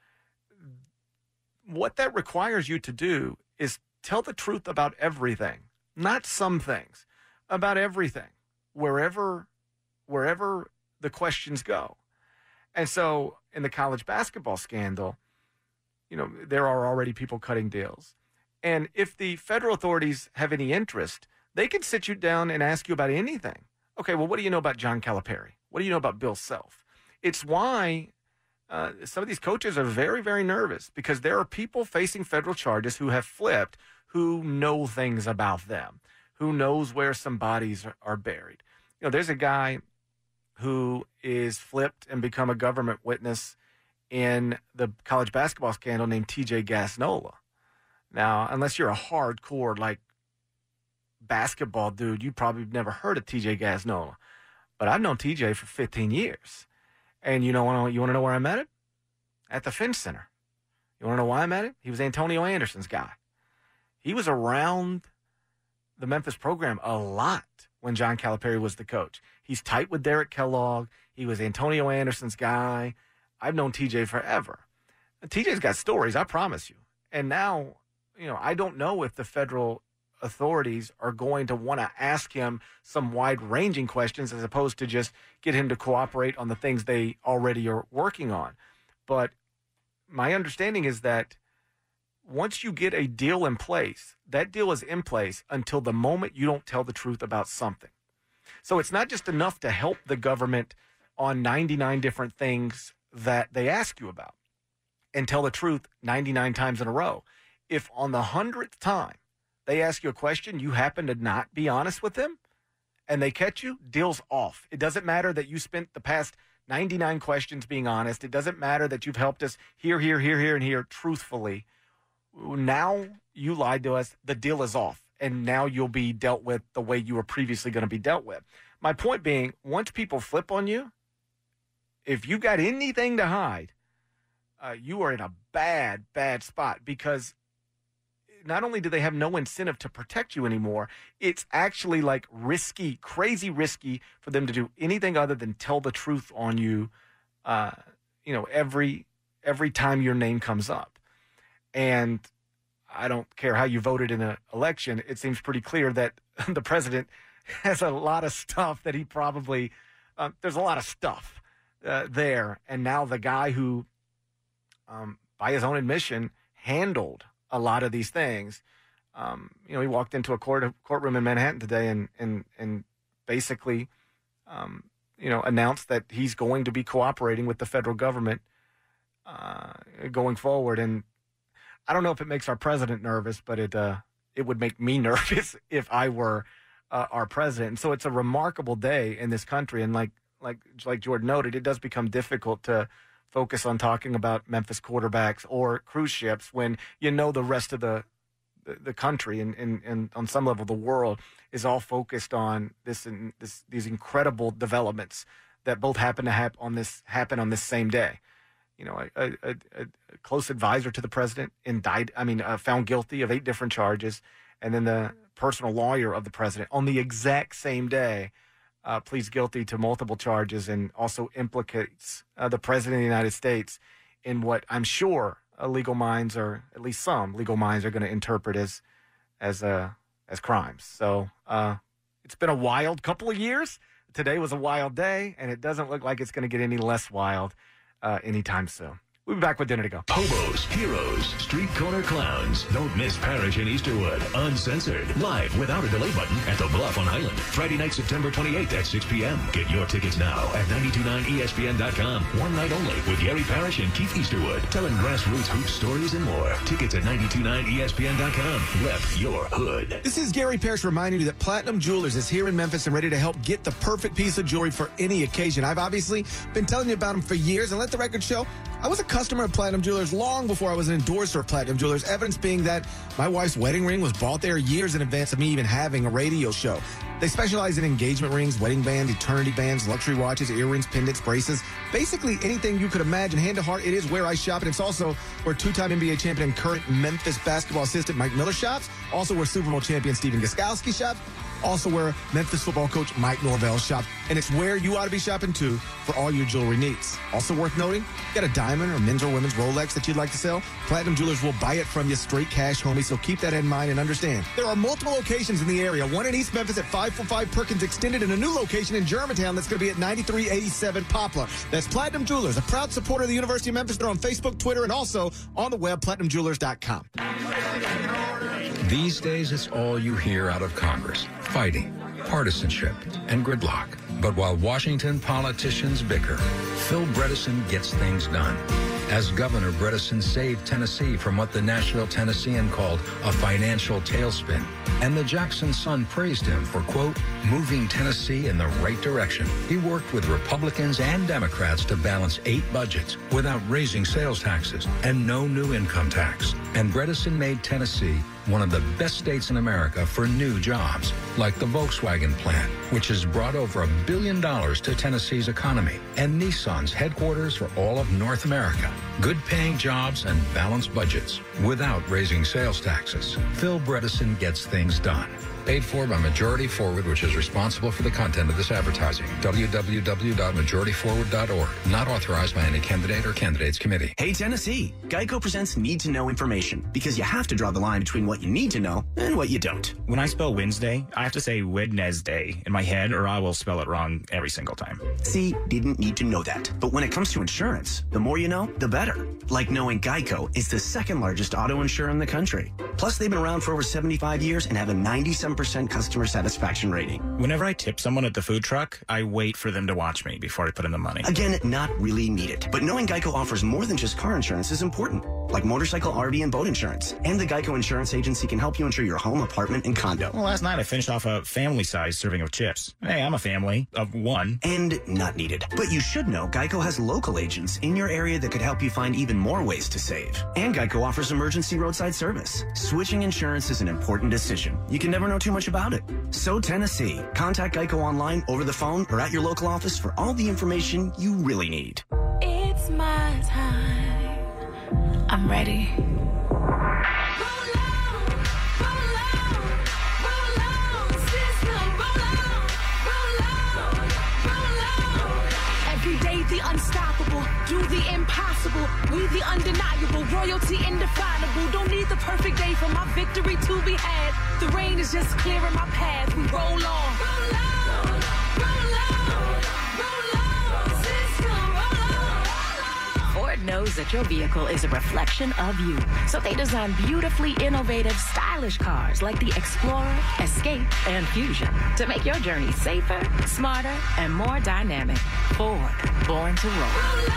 what that requires you to do is tell the truth about everything, not some things, about everything, wherever, wherever the questions go. And so in the college basketball scandal, you know, there are already people cutting deals. And if the federal authorities have any interest, they can sit you down and ask you about anything. Okay, well, what do you know about John Calipari? What do you know about Bill Self? It's why uh, some of these coaches are very, very nervous, because there are people facing federal charges who have flipped, who know things about them, who knows where some bodies are, are buried. You know, there's a guy who is flipped and become a government witness in the college basketball scandal named T J Gasnola. Now, unless you're a hardcore, like, basketball dude, you probably never heard of T J Gasnola. But I've known T J for fifteen years. And you know, you want to know where I met him? At the Finch Center. You want to know why I met him? He was Antonio Anderson's guy. He was around the Memphis program a lot when John Calipari was the coach. He's tight with Derek Kellogg. He was Antonio Anderson's guy. I've known T J forever. T J's got stories, I promise you. And now, you know, I don't know if the federal authorities are going to want to ask him some wide-ranging questions as opposed to just get him to cooperate on the things they already are working on. But my understanding is that once you get a deal in place, that deal is in place until the moment you don't tell the truth about something. So it's not just enough to help the government on ninety-nine different things that they ask you about and tell the truth ninety-nine times in a row. If on the hundredth time they ask you a question, you happen to not be honest with them and they catch you, deal's off. It doesn't matter that you spent the past ninety-nine questions being honest. It doesn't matter that you've helped us here, here, here, here, and here truthfully. Now you lied to us. The deal is off. And now you'll be dealt with the way you were previously going to be dealt with. My point being, once people flip on you, if you got anything to hide, uh, you are in a bad, bad spot, because not only do they have no incentive to protect you anymore, it's actually like risky, crazy risky for them to do anything other than tell the truth on you, uh, you know, every every time your name comes up. And I don't care how you voted in an election, it seems pretty clear that the president has a lot of stuff that he probably, uh, there's a lot of stuff uh, there. And now the guy who, um, by his own admission, handled a lot of these things, um, you know, he walked into a court courtroom in Manhattan today and and and basically, um, you know, announced that he's going to be cooperating with the federal government uh, going forward. And I don't know if it makes our president nervous, but it uh, it would make me nervous if I were uh, our president. And so it's a remarkable day in this country. And like like like Jordan noted, it does become difficult to focus on talking about Memphis quarterbacks or cruise ships when you know the rest of the the, the country and, and, and on some level the world is all focused on this and this these incredible developments that both happen to happen on this happen on this same day. You know, a, a, a close advisor to the president indicted, I mean, uh, found guilty of eight different charges, and then the personal lawyer of the president on the exact same day Uh, pleads guilty to multiple charges and also implicates uh, the president of the United States in what I'm sure uh, legal minds, or at least some legal minds, are going to interpret as as uh, as crimes. So uh, it's been a wild couple of years. Today was a wild day, and it doesn't look like it's going to get any less wild uh, anytime soon. We'll be back with dinner to go. Hobos, heroes, street corner clowns. Don't miss Parrish in Easterwood. Uncensored. Live without a delay button at the Bluff on Highland. Friday night, September twenty-eighth at six p.m. Get your tickets now at nine two nine E S P N dot com. One night only with Gary Parrish and Keith Easterwood. Telling grassroots hoops stories and more. Tickets at nine two nine E S P N dot com. Rep your hood. This is Gary Parrish reminding you that Platinum Jewelers is here in Memphis and ready to help get the perfect piece of jewelry for any occasion. I've obviously been telling you about them for years, and let the record show, I was a customer of Platinum Jewelers long before I was an endorser of Platinum Jewelers, evidence being that my wife's wedding ring was bought there years in advance of me even having a radio show. They specialize in engagement rings, wedding bands, eternity bands, luxury watches, earrings, pendants, bracelets, basically anything you could imagine. Hand to heart, it is where I shop, and it's also where two-time N B A champion and current Memphis basketball assistant Mike Miller shops, also where Super Bowl champion Stephen Gostkowski shops, also where Memphis football coach Mike Norvell shops, and it's where you ought to be shopping too for all your jewelry needs. Also worth noting, got a diamond or men's or women's Rolex that you'd like to sell? Platinum Jewelers will buy it from you straight cash, homie, so keep that in mind and understand. There are multiple locations in the area, one in East Memphis at five forty-five Perkins Extended, and a new location in Germantown that's going to be at ninety-three eighty-seven Poplar. That's Platinum Jewelers, a proud supporter of the University of Memphis. They're on Facebook, Twitter, and also on the web, platinum jewelers dot com. These days, it's all you hear out of Congress. Fighting, partisanship, and gridlock. But while Washington politicians bicker, Phil Bredesen gets things done. As governor, Bredesen saved Tennessee from what the Nashville Tennessean called a financial tailspin. And the Jackson Sun praised him for, quote, moving Tennessee in the right direction. He worked with Republicans and Democrats to balance eight budgets without raising sales taxes and no new income tax. And Bredesen made Tennessee one of the best states in America for new jobs, like the Volkswagen plant, which has brought over a billion dollars to Tennessee's economy, and Nissan's headquarters for all of North America. Good paying jobs and balanced budgets without raising sales taxes. Phil Bredesen gets things done. Paid for by Majority Forward, which is responsible for the content of this advertising. w w w dot majority forward dot org. Not authorized by any candidate or candidates committee. Hey, Tennessee. Geico presents need to know information because you have to draw the line between what you need to know and what you don't. When I spell Wednesday, I have to say Wednesday in my head or I will spell it wrong every single time. See, didn't need to know that. But when it comes to insurance, the more you know, the better. better. Like knowing Geico is the second largest auto insurer in the country. Plus, they've been around for over seventy-five years and have a ninety-seven percent customer satisfaction rating. Whenever I tip someone at the food truck, I wait for them to watch me before I put in the money. Again, not really needed. But knowing Geico offers more than just car insurance is important. Like motorcycle, R V, and boat insurance. And the Geico Insurance Agency can help you insure your home, apartment, and condo. Well, last night I finished off a family-sized serving of chips. Hey, I'm a family of one. And not needed. But you should know Geico has local agents in your area that could help you find even more ways to save. And Geico offers emergency roadside service. Switching insurance is an important decision. You can never know too much about it. So Tennessee, contact Geico online, over the phone, or at your local office for all the information you really need. It's my time. I'm ready. Every day the unstoppable, do the impossible. We the undeniable, royalty indefinable. Don't need the perfect day for my victory to be had. The rain is just clearing my path. We roll on. Roll on, roll on, roll on, system, roll on. Ford knows that your vehicle is a reflection of you. So they design beautifully innovative, stylish cars like the Explorer, Escape, and Fusion to make your journey safer, smarter, and more dynamic. Ford, born to roll.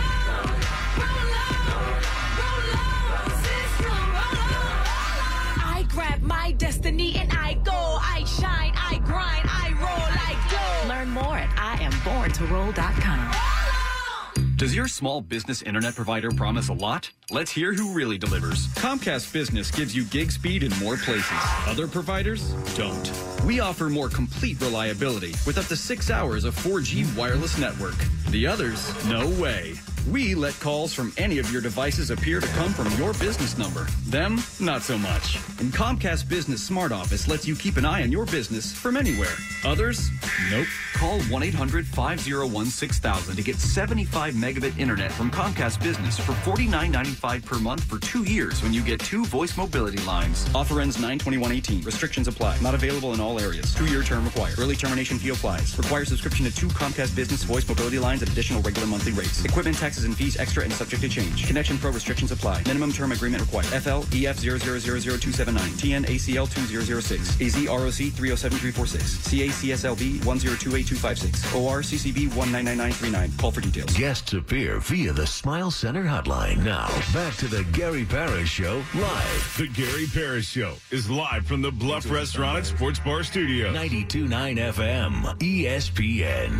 I grab my destiny and I go. I shine, I grind, I roll like gold. Learn more at I am born to roll dot com. Does your small business internet provider promise a lot? Let's hear who really delivers. Comcast Business gives you gig speed in more places. Other providers don't. We offer more complete reliability with up to six hours of four G wireless network. The others, no way. We let calls from any of your devices appear to come from your business number. Them, not so much. And Comcast Business Smart Office lets you keep an eye on your business from anywhere. Others, nope. Call one eight hundred, five oh one, six thousand to get seventy-five megabit internet from Comcast Business for forty-nine ninety-five per month for two years when you get two voice mobility lines. Offer ends nine twenty-one eighteen. Restrictions apply. Not available in all areas. Two-year term required. Early termination fee applies. Requires subscription to two Comcast Business voice mobility lines at additional regular monthly rates. Equipment, taxes, and fees extra and subject to change. Connection Pro restrictions apply. Minimum term agreement required. F L E F zero zero zero zero two seven nine. T N A C L two zero zero six. A Z R O C three oh seven three four six. C A C S L B one zero two eight two five six. O R C C B one nine nine nine three nine. Call for details. Guests appear via the Smile Center hotline. Now, back to the Gary Parrish Show live. The Gary Parrish Show is live from the Bluff Restaurant and Sports Bar Studio. ninety-two point nine F M, E S P N.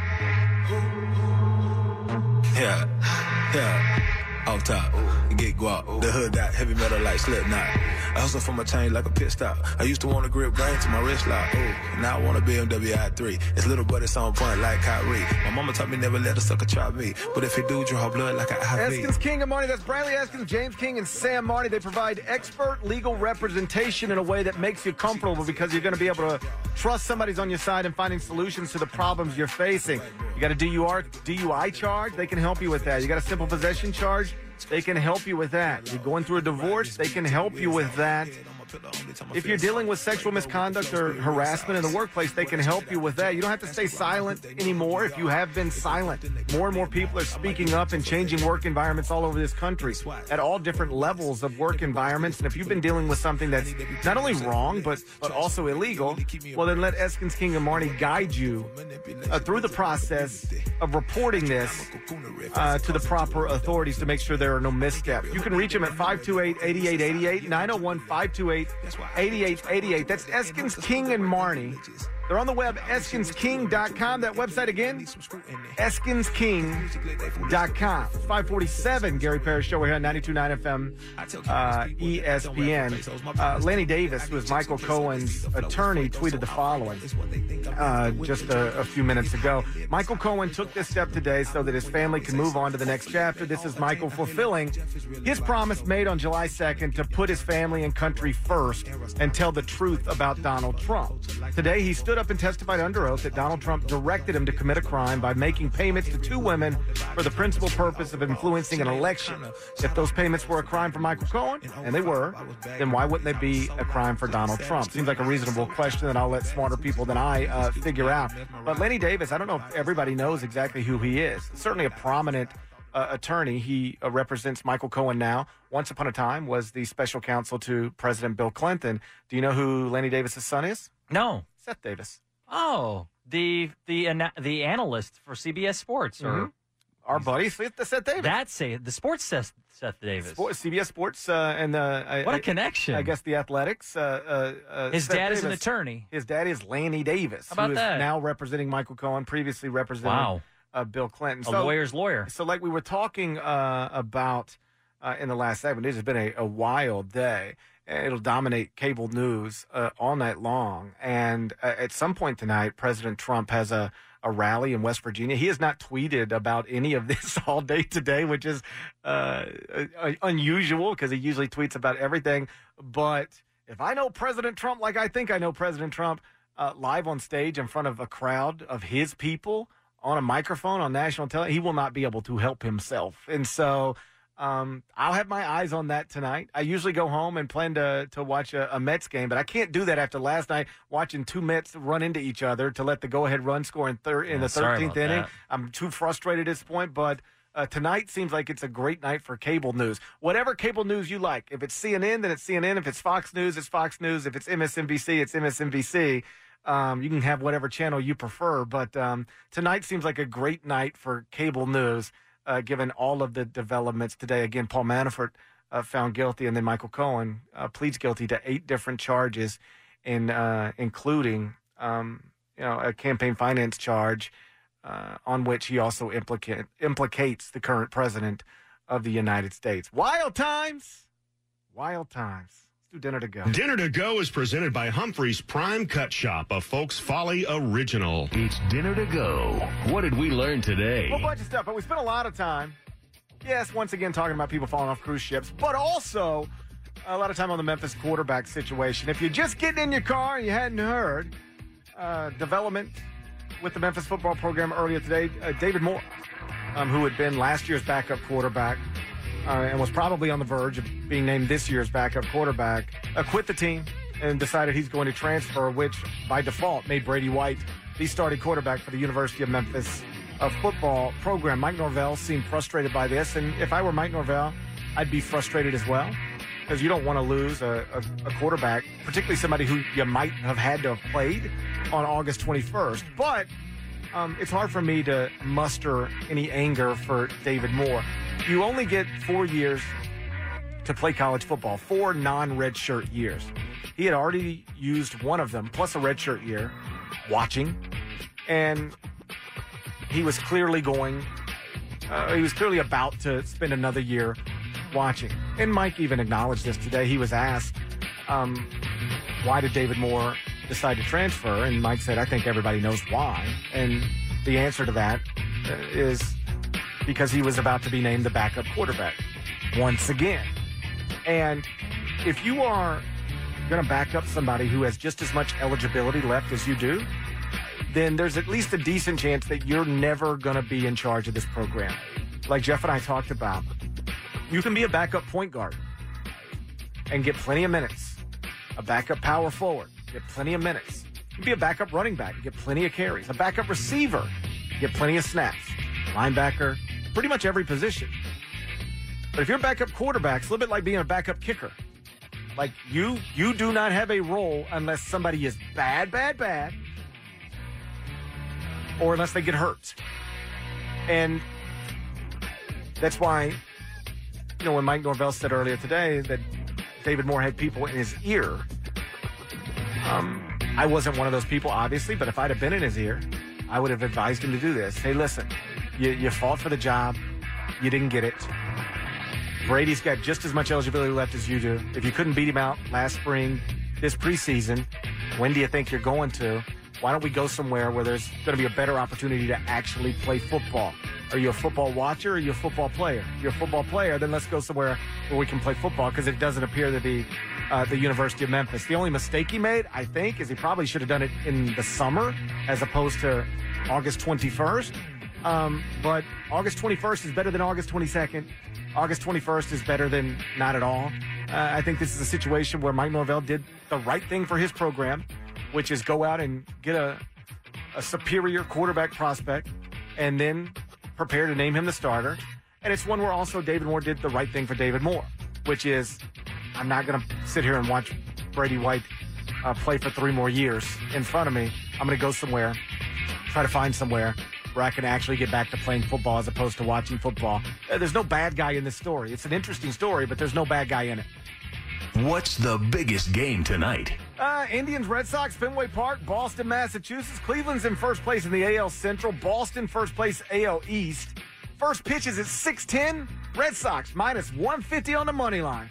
Yeah, yeah. Off top, get guap. The hood got heavy metal like Slipknot. I hustle for my chain like a pit stop. I used to want to grip grain to my wrist lock. Ooh, now I want a B M W i three. It's little but it's on point like Kyrie. My mama taught me never let a sucker try me. But if he do, draw blood like an I V. Eskins King and Marnie. That's Bradley Eskins, James King, and Sam Marnie. They provide expert legal representation in a way that makes you comfortable because you're going to be able to trust somebody's on your side and finding solutions to the problems you're facing. You got a D U R, D U I charge, they can help you with that. You got a simple possession charge, they can help you with that. You're going through a divorce, they can help you with that. If you're dealing with sexual misconduct or harassment in the workplace, they can help you with that. You don't have to stay silent anymore if you have been silent. More and more people are speaking up and changing work environments all over this country at all different levels of work environments. And if you've been dealing with something that's not only wrong, but, but also illegal, well, then let Eskins King and Marnie guide you uh, through the process of reporting this uh, to the proper authorities to make sure there are no missteps. You can reach them at five two eight, eight eight eight eight, nine oh one, five two eight, eight eight eight eight. That's Eskins King and Marnie. They're on the web, eskins king dot com. That website again, eskins king dot com. five forty-seven, Gary Parrish Show. We're here on ninety-two point nine F M, uh, E S P N. Uh, Lanny Davis, who is Michael Cohen's attorney, tweeted the following uh, just a, a few minutes ago. Michael Cohen took this step today so that his family can move on to the next chapter. This is Michael fulfilling his promise made on July second to put his family and country first and tell the truth about Donald Trump. Today, he stood up and testified under oath that Donald Trump directed him to commit a crime by making payments to two women for the principal purpose of influencing an election. If those payments were a crime for Michael Cohen, and they were, then why wouldn't they be a crime for Donald Trump? Seems like a reasonable question that I'll let smarter people than I uh, figure out. But Lanny Davis, I don't know if everybody knows exactly who he is. Certainly a prominent uh, attorney. He uh, represents Michael Cohen now. Once upon a time was the special counsel to President Bill Clinton. Do you know who Lanny Davis's son is? No. Seth Davis. Oh, the the ana- the analyst for C B S Sports, or Mhm. Our buddy Seth, Seth Davis. That's a, the sports Seth, Seth Davis. Sport, C B S Sports uh, and uh, What a I- connection. I guess the Athletics. Uh, uh, uh, His Seth dad is an Davis. attorney. His dad is Lanny Davis, How about who is that? now representing Michael Cohen, previously representing Wow. uh, Bill Clinton. A lawyer's lawyer. So, like we were talking uh, about uh, in the last segment, this has been a, a wild day. It'll dominate cable news uh, all night long. And uh, at some point tonight, President Trump has a, a rally in West Virginia. He has not tweeted about any of this all day today, which is uh, uh, unusual because he usually tweets about everything. But if I know President Trump like I think I know President Trump, uh, live on stage in front of a crowd of his people on a microphone on national television, he will not be able to help himself. And so um, I'll have my eyes on that tonight. I usually go home and plan to to watch a, a Mets game, but I can't do that after last night watching two Mets run into each other to let the go-ahead run score in, thir- in Yeah, the sorry thirteenth about inning. that. I'm too frustrated at this point, but uh, tonight seems like it's a great night for cable news. Whatever cable news you like. If it's C N N, then it's C N N. If it's Fox News, it's Fox News. If it's M S N B C, it's M S N B C. Um, you can have whatever channel you prefer, but um, tonight seems like a great night for cable news, uh, given all of the developments today. Again, Paul Manafort uh, found guilty, and then Michael Cohen uh, pleads guilty to eight different charges, in uh, including um, you know a campaign finance charge, uh, on which he also implicate, implicates the current president of the United States. Wild times, wild times. Let's do dinner to go. Dinner to Go is presented by Humphrey's Prime Cut Shop, a Folks Folly original. It's Dinner to Go. What did we learn today? A whole bunch of stuff, but we spent a lot of time, yes, once again, talking about people falling off cruise ships, but also a lot of time on the Memphis quarterback situation. If you're just getting in your car and you hadn't heard, uh, development with the Memphis football program earlier today, uh, David Moore, um, who had been last year's backup quarterback uh, and was probably on the verge of being named this year's backup quarterback, uh, quit the team and decided he's going to transfer, which by default made Brady White the starting quarterback for the University of Memphis uh, football program. Mike Norvell seemed frustrated by this, and if I were Mike Norvell, I'd be frustrated as well, because you don't want to lose a, a, a quarterback, particularly somebody who you might have had to have played on August twenty-first. But um, it's hard for me to muster any anger for David Moore. You only get four years to play college football, four non-redshirt years. He had already used one of them, plus a redshirt year, watching, and he was clearly going, uh, he was clearly about to spend another year watching. And Mike even acknowledged this today. He was asked, um, why did David Moore decide to transfer? And Mike said, I think everybody knows why. And the answer to that uh, is because he was about to be named the backup quarterback once again. And if you are going to back up somebody who has just as much eligibility left as you do, then there's at least a decent chance that you're never going to be in charge of this program. Like Jeff and I talked about, you can be a backup point guard and get plenty of minutes. A backup power forward, get plenty of minutes. You can be a backup running back, get plenty of carries. A backup receiver, get plenty of snaps. Linebacker, pretty much every position. But if you're a backup quarterback, it's a little bit like being a backup kicker. Like, you you do not have a role unless somebody is bad, bad, bad, or unless they get hurt. And that's why, you know, when Mike Norvell said earlier today that David Moore had people in his ear, um, I wasn't one of those people, obviously, but if I'd have been in his ear, I would have advised him to do this. Hey, listen, you, you fought for the job. You didn't get it. Brady's got just as much eligibility left as you do. If you couldn't beat him out last spring, this preseason, when do you think you're going to? Why don't we go somewhere where there's going to be a better opportunity to actually play football? Are you a football watcher or are you a football player? If you're a football player, then let's go somewhere where we can play football, because it doesn't appear to be uh, the University of Memphis. The only mistake he made, I think, is he probably should have done it in the summer as opposed to August twenty-first. Um, but August twenty-first is better than August twenty-second. August twenty-first is better than not at all. Uh, I think this is a situation where Mike Norvell did the right thing for his program, which is go out and get a, a superior quarterback prospect and then prepare to name him the starter. And it's one where also David Moore did the right thing for David Moore, which is I'm not going to sit here and watch Brady White uh, play for three more years in front of me. I'm going to go somewhere, try to find somewhere where I can actually get back to playing football as opposed to watching football. Uh, there's no bad guy in this story. It's an interesting story, but there's no bad guy in it. What's the biggest game tonight? Uh, Indians, Red Sox, Fenway Park, Boston, Massachusetts. Cleveland's in first place in the A L Central. Boston, first place, A L East. First pitch is at six ten. Red Sox, minus one fifty on the money line.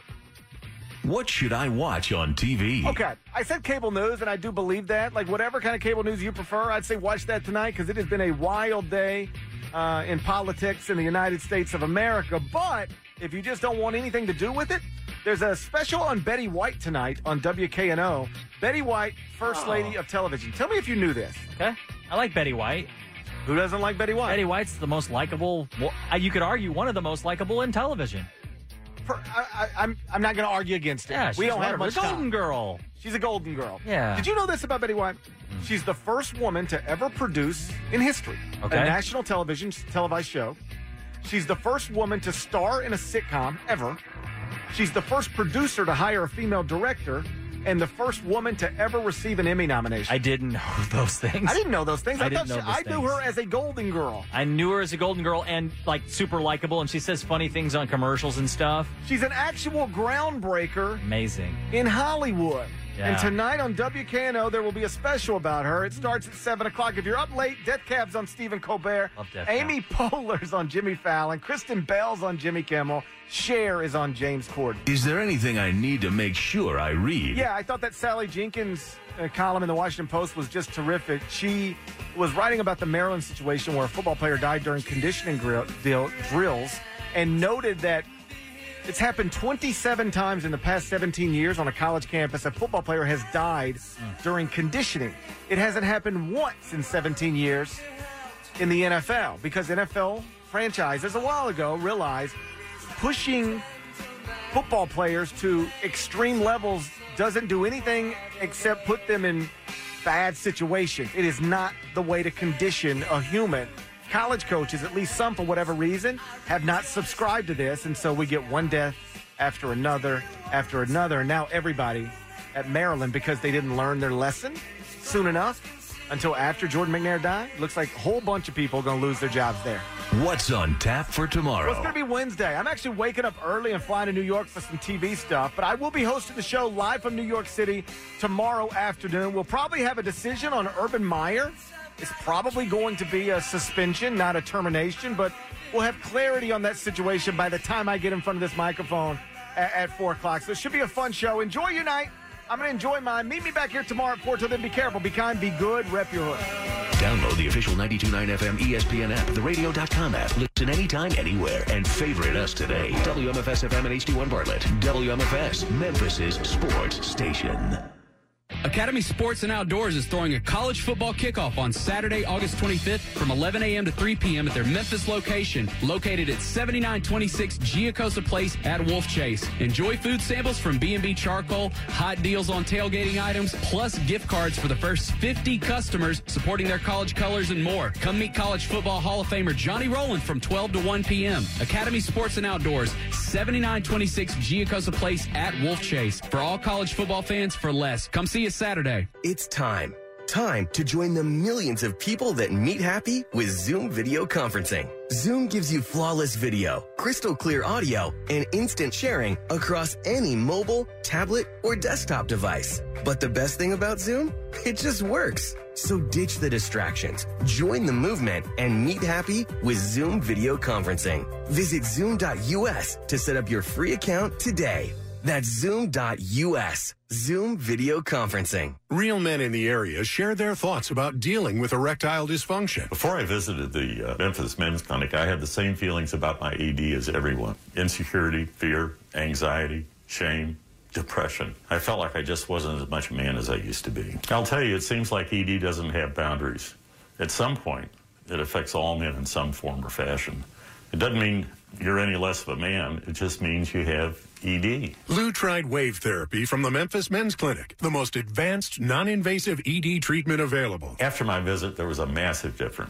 What should I watch on T V? Okay, I said cable news, and I do believe that. Like, whatever kind of cable news you prefer, I'd say watch that tonight because it has been a wild day uh, in politics in the United States of America. But if you just don't want anything to do with it, there's a special on Betty White tonight on W K N O. Betty White, First Oh. Lady of Television. Tell me if you knew this. Okay. I like Betty White. Who doesn't like Betty White? Betty White's the most likable, well, uh, you could argue one of the most likable in television. For, I, I, I'm I'm not going to argue against it. Yeah, we she's don't have wonderful. much The Golden time. Girl. She's a golden girl. Yeah. Did you know this about Betty White? She's the first woman to ever produce in history Okay. a national television televised show. She's the first woman to star in a sitcom ever. She's the first producer to hire a female director, and the first woman to ever receive an Emmy nomination. I didn't know those things. I didn't know those things. I, I didn't thought know she, those I knew things. her as a golden girl. I knew her as a Golden Girl and, like, super likable, and she says funny things on commercials and stuff. She's an actual groundbreaker Amazing. in Hollywood. Yeah. And tonight on W K N O, there will be a special about her. It starts at seven o'clock. If you're up late, Death Cab's on Stephen Colbert. Love Death Amy Poehler's on Jimmy Fallon. Kristen Bell's on Jimmy Kimmel. Cher is on James Corden. Is there anything I need to make sure I read? Yeah, I thought that Sally Jenkins uh, column in the Washington Post was just terrific. She was writing about the Maryland situation where a football player died during conditioning grill, deal, drills and noted that it's happened twenty-seven times in the past seventeen years on a college campus. A football player has died during conditioning. It hasn't happened once in seventeen years in the N F L because N F L franchises a while ago realized pushing football players to extreme levels doesn't do anything except put them in bad situations. It is not the way to condition a human. College coaches, at least some for whatever reason, have not subscribed to this, and so we get one death after another after another. And now everybody at Maryland, because they didn't learn their lesson soon enough until after Jordan McNair died, looks like a whole bunch of people are going to lose their jobs there. What's on tap for tomorrow? Well, it's going to be Wednesday. I'm actually waking up early and flying to New York for some T V stuff, but I will be hosting the show live from New York City tomorrow afternoon. We'll probably have a decision on Urban Meyer. It's probably going to be a suspension, not a termination, but we'll have clarity on that situation by the time I get in front of this microphone at, at four o'clock. So it should be a fun show. Enjoy your night. I'm going to enjoy mine. Meet me back here tomorrow at four. Till then, be careful, be kind, be good, rep your hood. Download the official ninety-two point nine F M E S P N app, the radio dot com app. Listen anytime, anywhere, and favorite us today. W M F S F M and H D one Bartlett. W M F S, Memphis's sports station. Academy Sports and Outdoors is throwing a college football kickoff on Saturday, August twenty-fifth from eleven a.m. to three p.m. at their Memphis location, located at seventy-nine twenty-six Giacosa Place at Wolf Chase. Enjoy food samples from B and B Charcoal, hot deals on tailgating items, plus gift cards for the first fifty customers supporting their college colors and more. Come meet College Football Hall of Famer Johnny Rowland from twelve to one p.m. Academy Sports and Outdoors, seventy-nine twenty-six Giacosa Place at Wolf Chase. For all college football fans for less. Come see us Saturday. It's time. Time to join the millions of people that meet happy with Zoom video conferencing. Zoom gives you flawless video, crystal clear audio, and instant sharing across any mobile, tablet, or desktop device. But the best thing about Zoom? It just works. So ditch the distractions, join the movement, and meet happy with Zoom video conferencing. Visit zoom dot U S to set up your free account today. That's zoom dot U S. Zoom video conferencing. Real men in the area share their thoughts about dealing with erectile dysfunction. Before I visited the uh, Memphis Men's Clinic, I had the same feelings about my E D as everyone. Insecurity, fear, anxiety, shame, depression. I felt like I just wasn't as much a man as I used to be. I'll tell you, it seems like E D doesn't have boundaries. At some point, it affects all men in some form or fashion. It doesn't mean you're any less of a man. It just means you have E D. Lou tried wave therapy from the Memphis Men's Clinic, the most advanced, non-invasive E D treatment available. After my visit, there was a massive difference.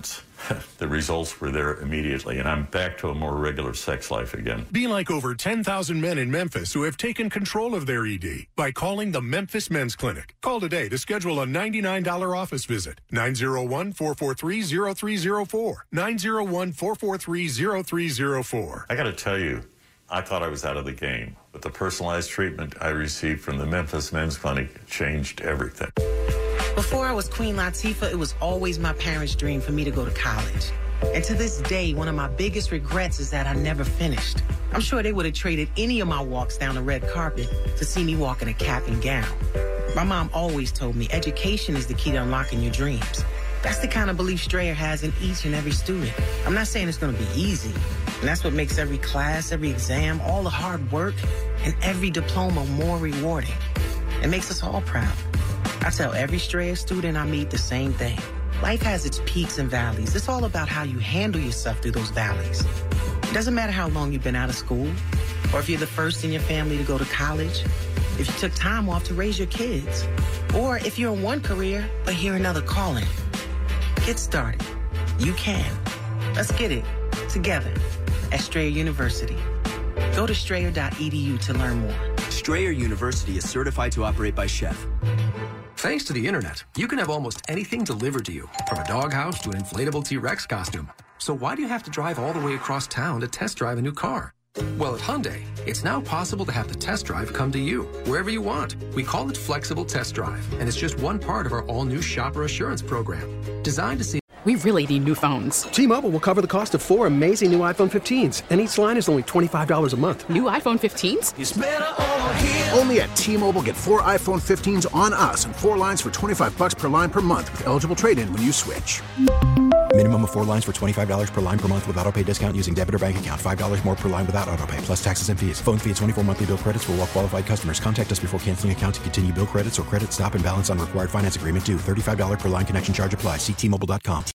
the results were there immediately, and I'm back to a more regular sex life again. Be like over ten thousand men in Memphis who have taken control of their E D by calling the Memphis Men's Clinic. Call today to schedule a ninety-nine dollars office visit. nine oh one, four four three, oh three oh four. nine oh one, four four three, oh three oh four. I got to tell you, I thought I was out of the game, but the personalized treatment I received from the Memphis Men's Clinic changed everything. Before I was Queen Latifah, it was always my parents' dream for me to go to college. And to this day, one of my biggest regrets is that I never finished. I'm sure they would have traded any of my walks down the red carpet to see me walk in a cap and gown. My mom always told me education is the key to unlocking your dreams. That's the kind of belief Strayer has in each and every student. I'm not saying it's going to be easy. And that's what makes every class, every exam, all the hard work, and every diploma more rewarding. It makes us all proud. I tell every Strayer student I meet the same thing. Life has its peaks and valleys. It's all about how you handle yourself through those valleys. It doesn't matter how long you've been out of school, or if you're the first in your family to go to college, if you took time off to raise your kids, or if you're in one career but hear another calling. Get started. You can. Let's get it together at Strayer University. Go to strayer dot e d u to learn more. Strayer University is certified to operate by Chef. Thanks to the internet, you can have almost anything delivered to you, from a doghouse to an inflatable T-Rex costume. So why do you have to drive all the way across town to test drive a new car? Well, at Hyundai, it's now possible to have the test drive come to you, wherever you want. We call it Flexible Test Drive, and it's just one part of our all-new Shopper Assurance program, designed to see... We really need new phones. T-Mobile will cover the cost of four amazing new iPhone fifteens, and each line is only twenty-five dollars a month. New iPhone fifteens? It's better over here. Only at T-Mobile, get four iPhone fifteens on us and four lines for twenty-five bucks per line per month with eligible trade-in when you switch. Minimum of four lines for twenty-five dollars per line per month with autopay discount using debit or bank account. five dollars more per line without autopay, plus taxes and fees. Phone fee at twenty-four monthly bill credits for well-qualified customers. Contact us before canceling account to continue bill credits or credit stop and balance on required finance agreement due. thirty-five dollars per line connection charge applies. See T Mobile dot com.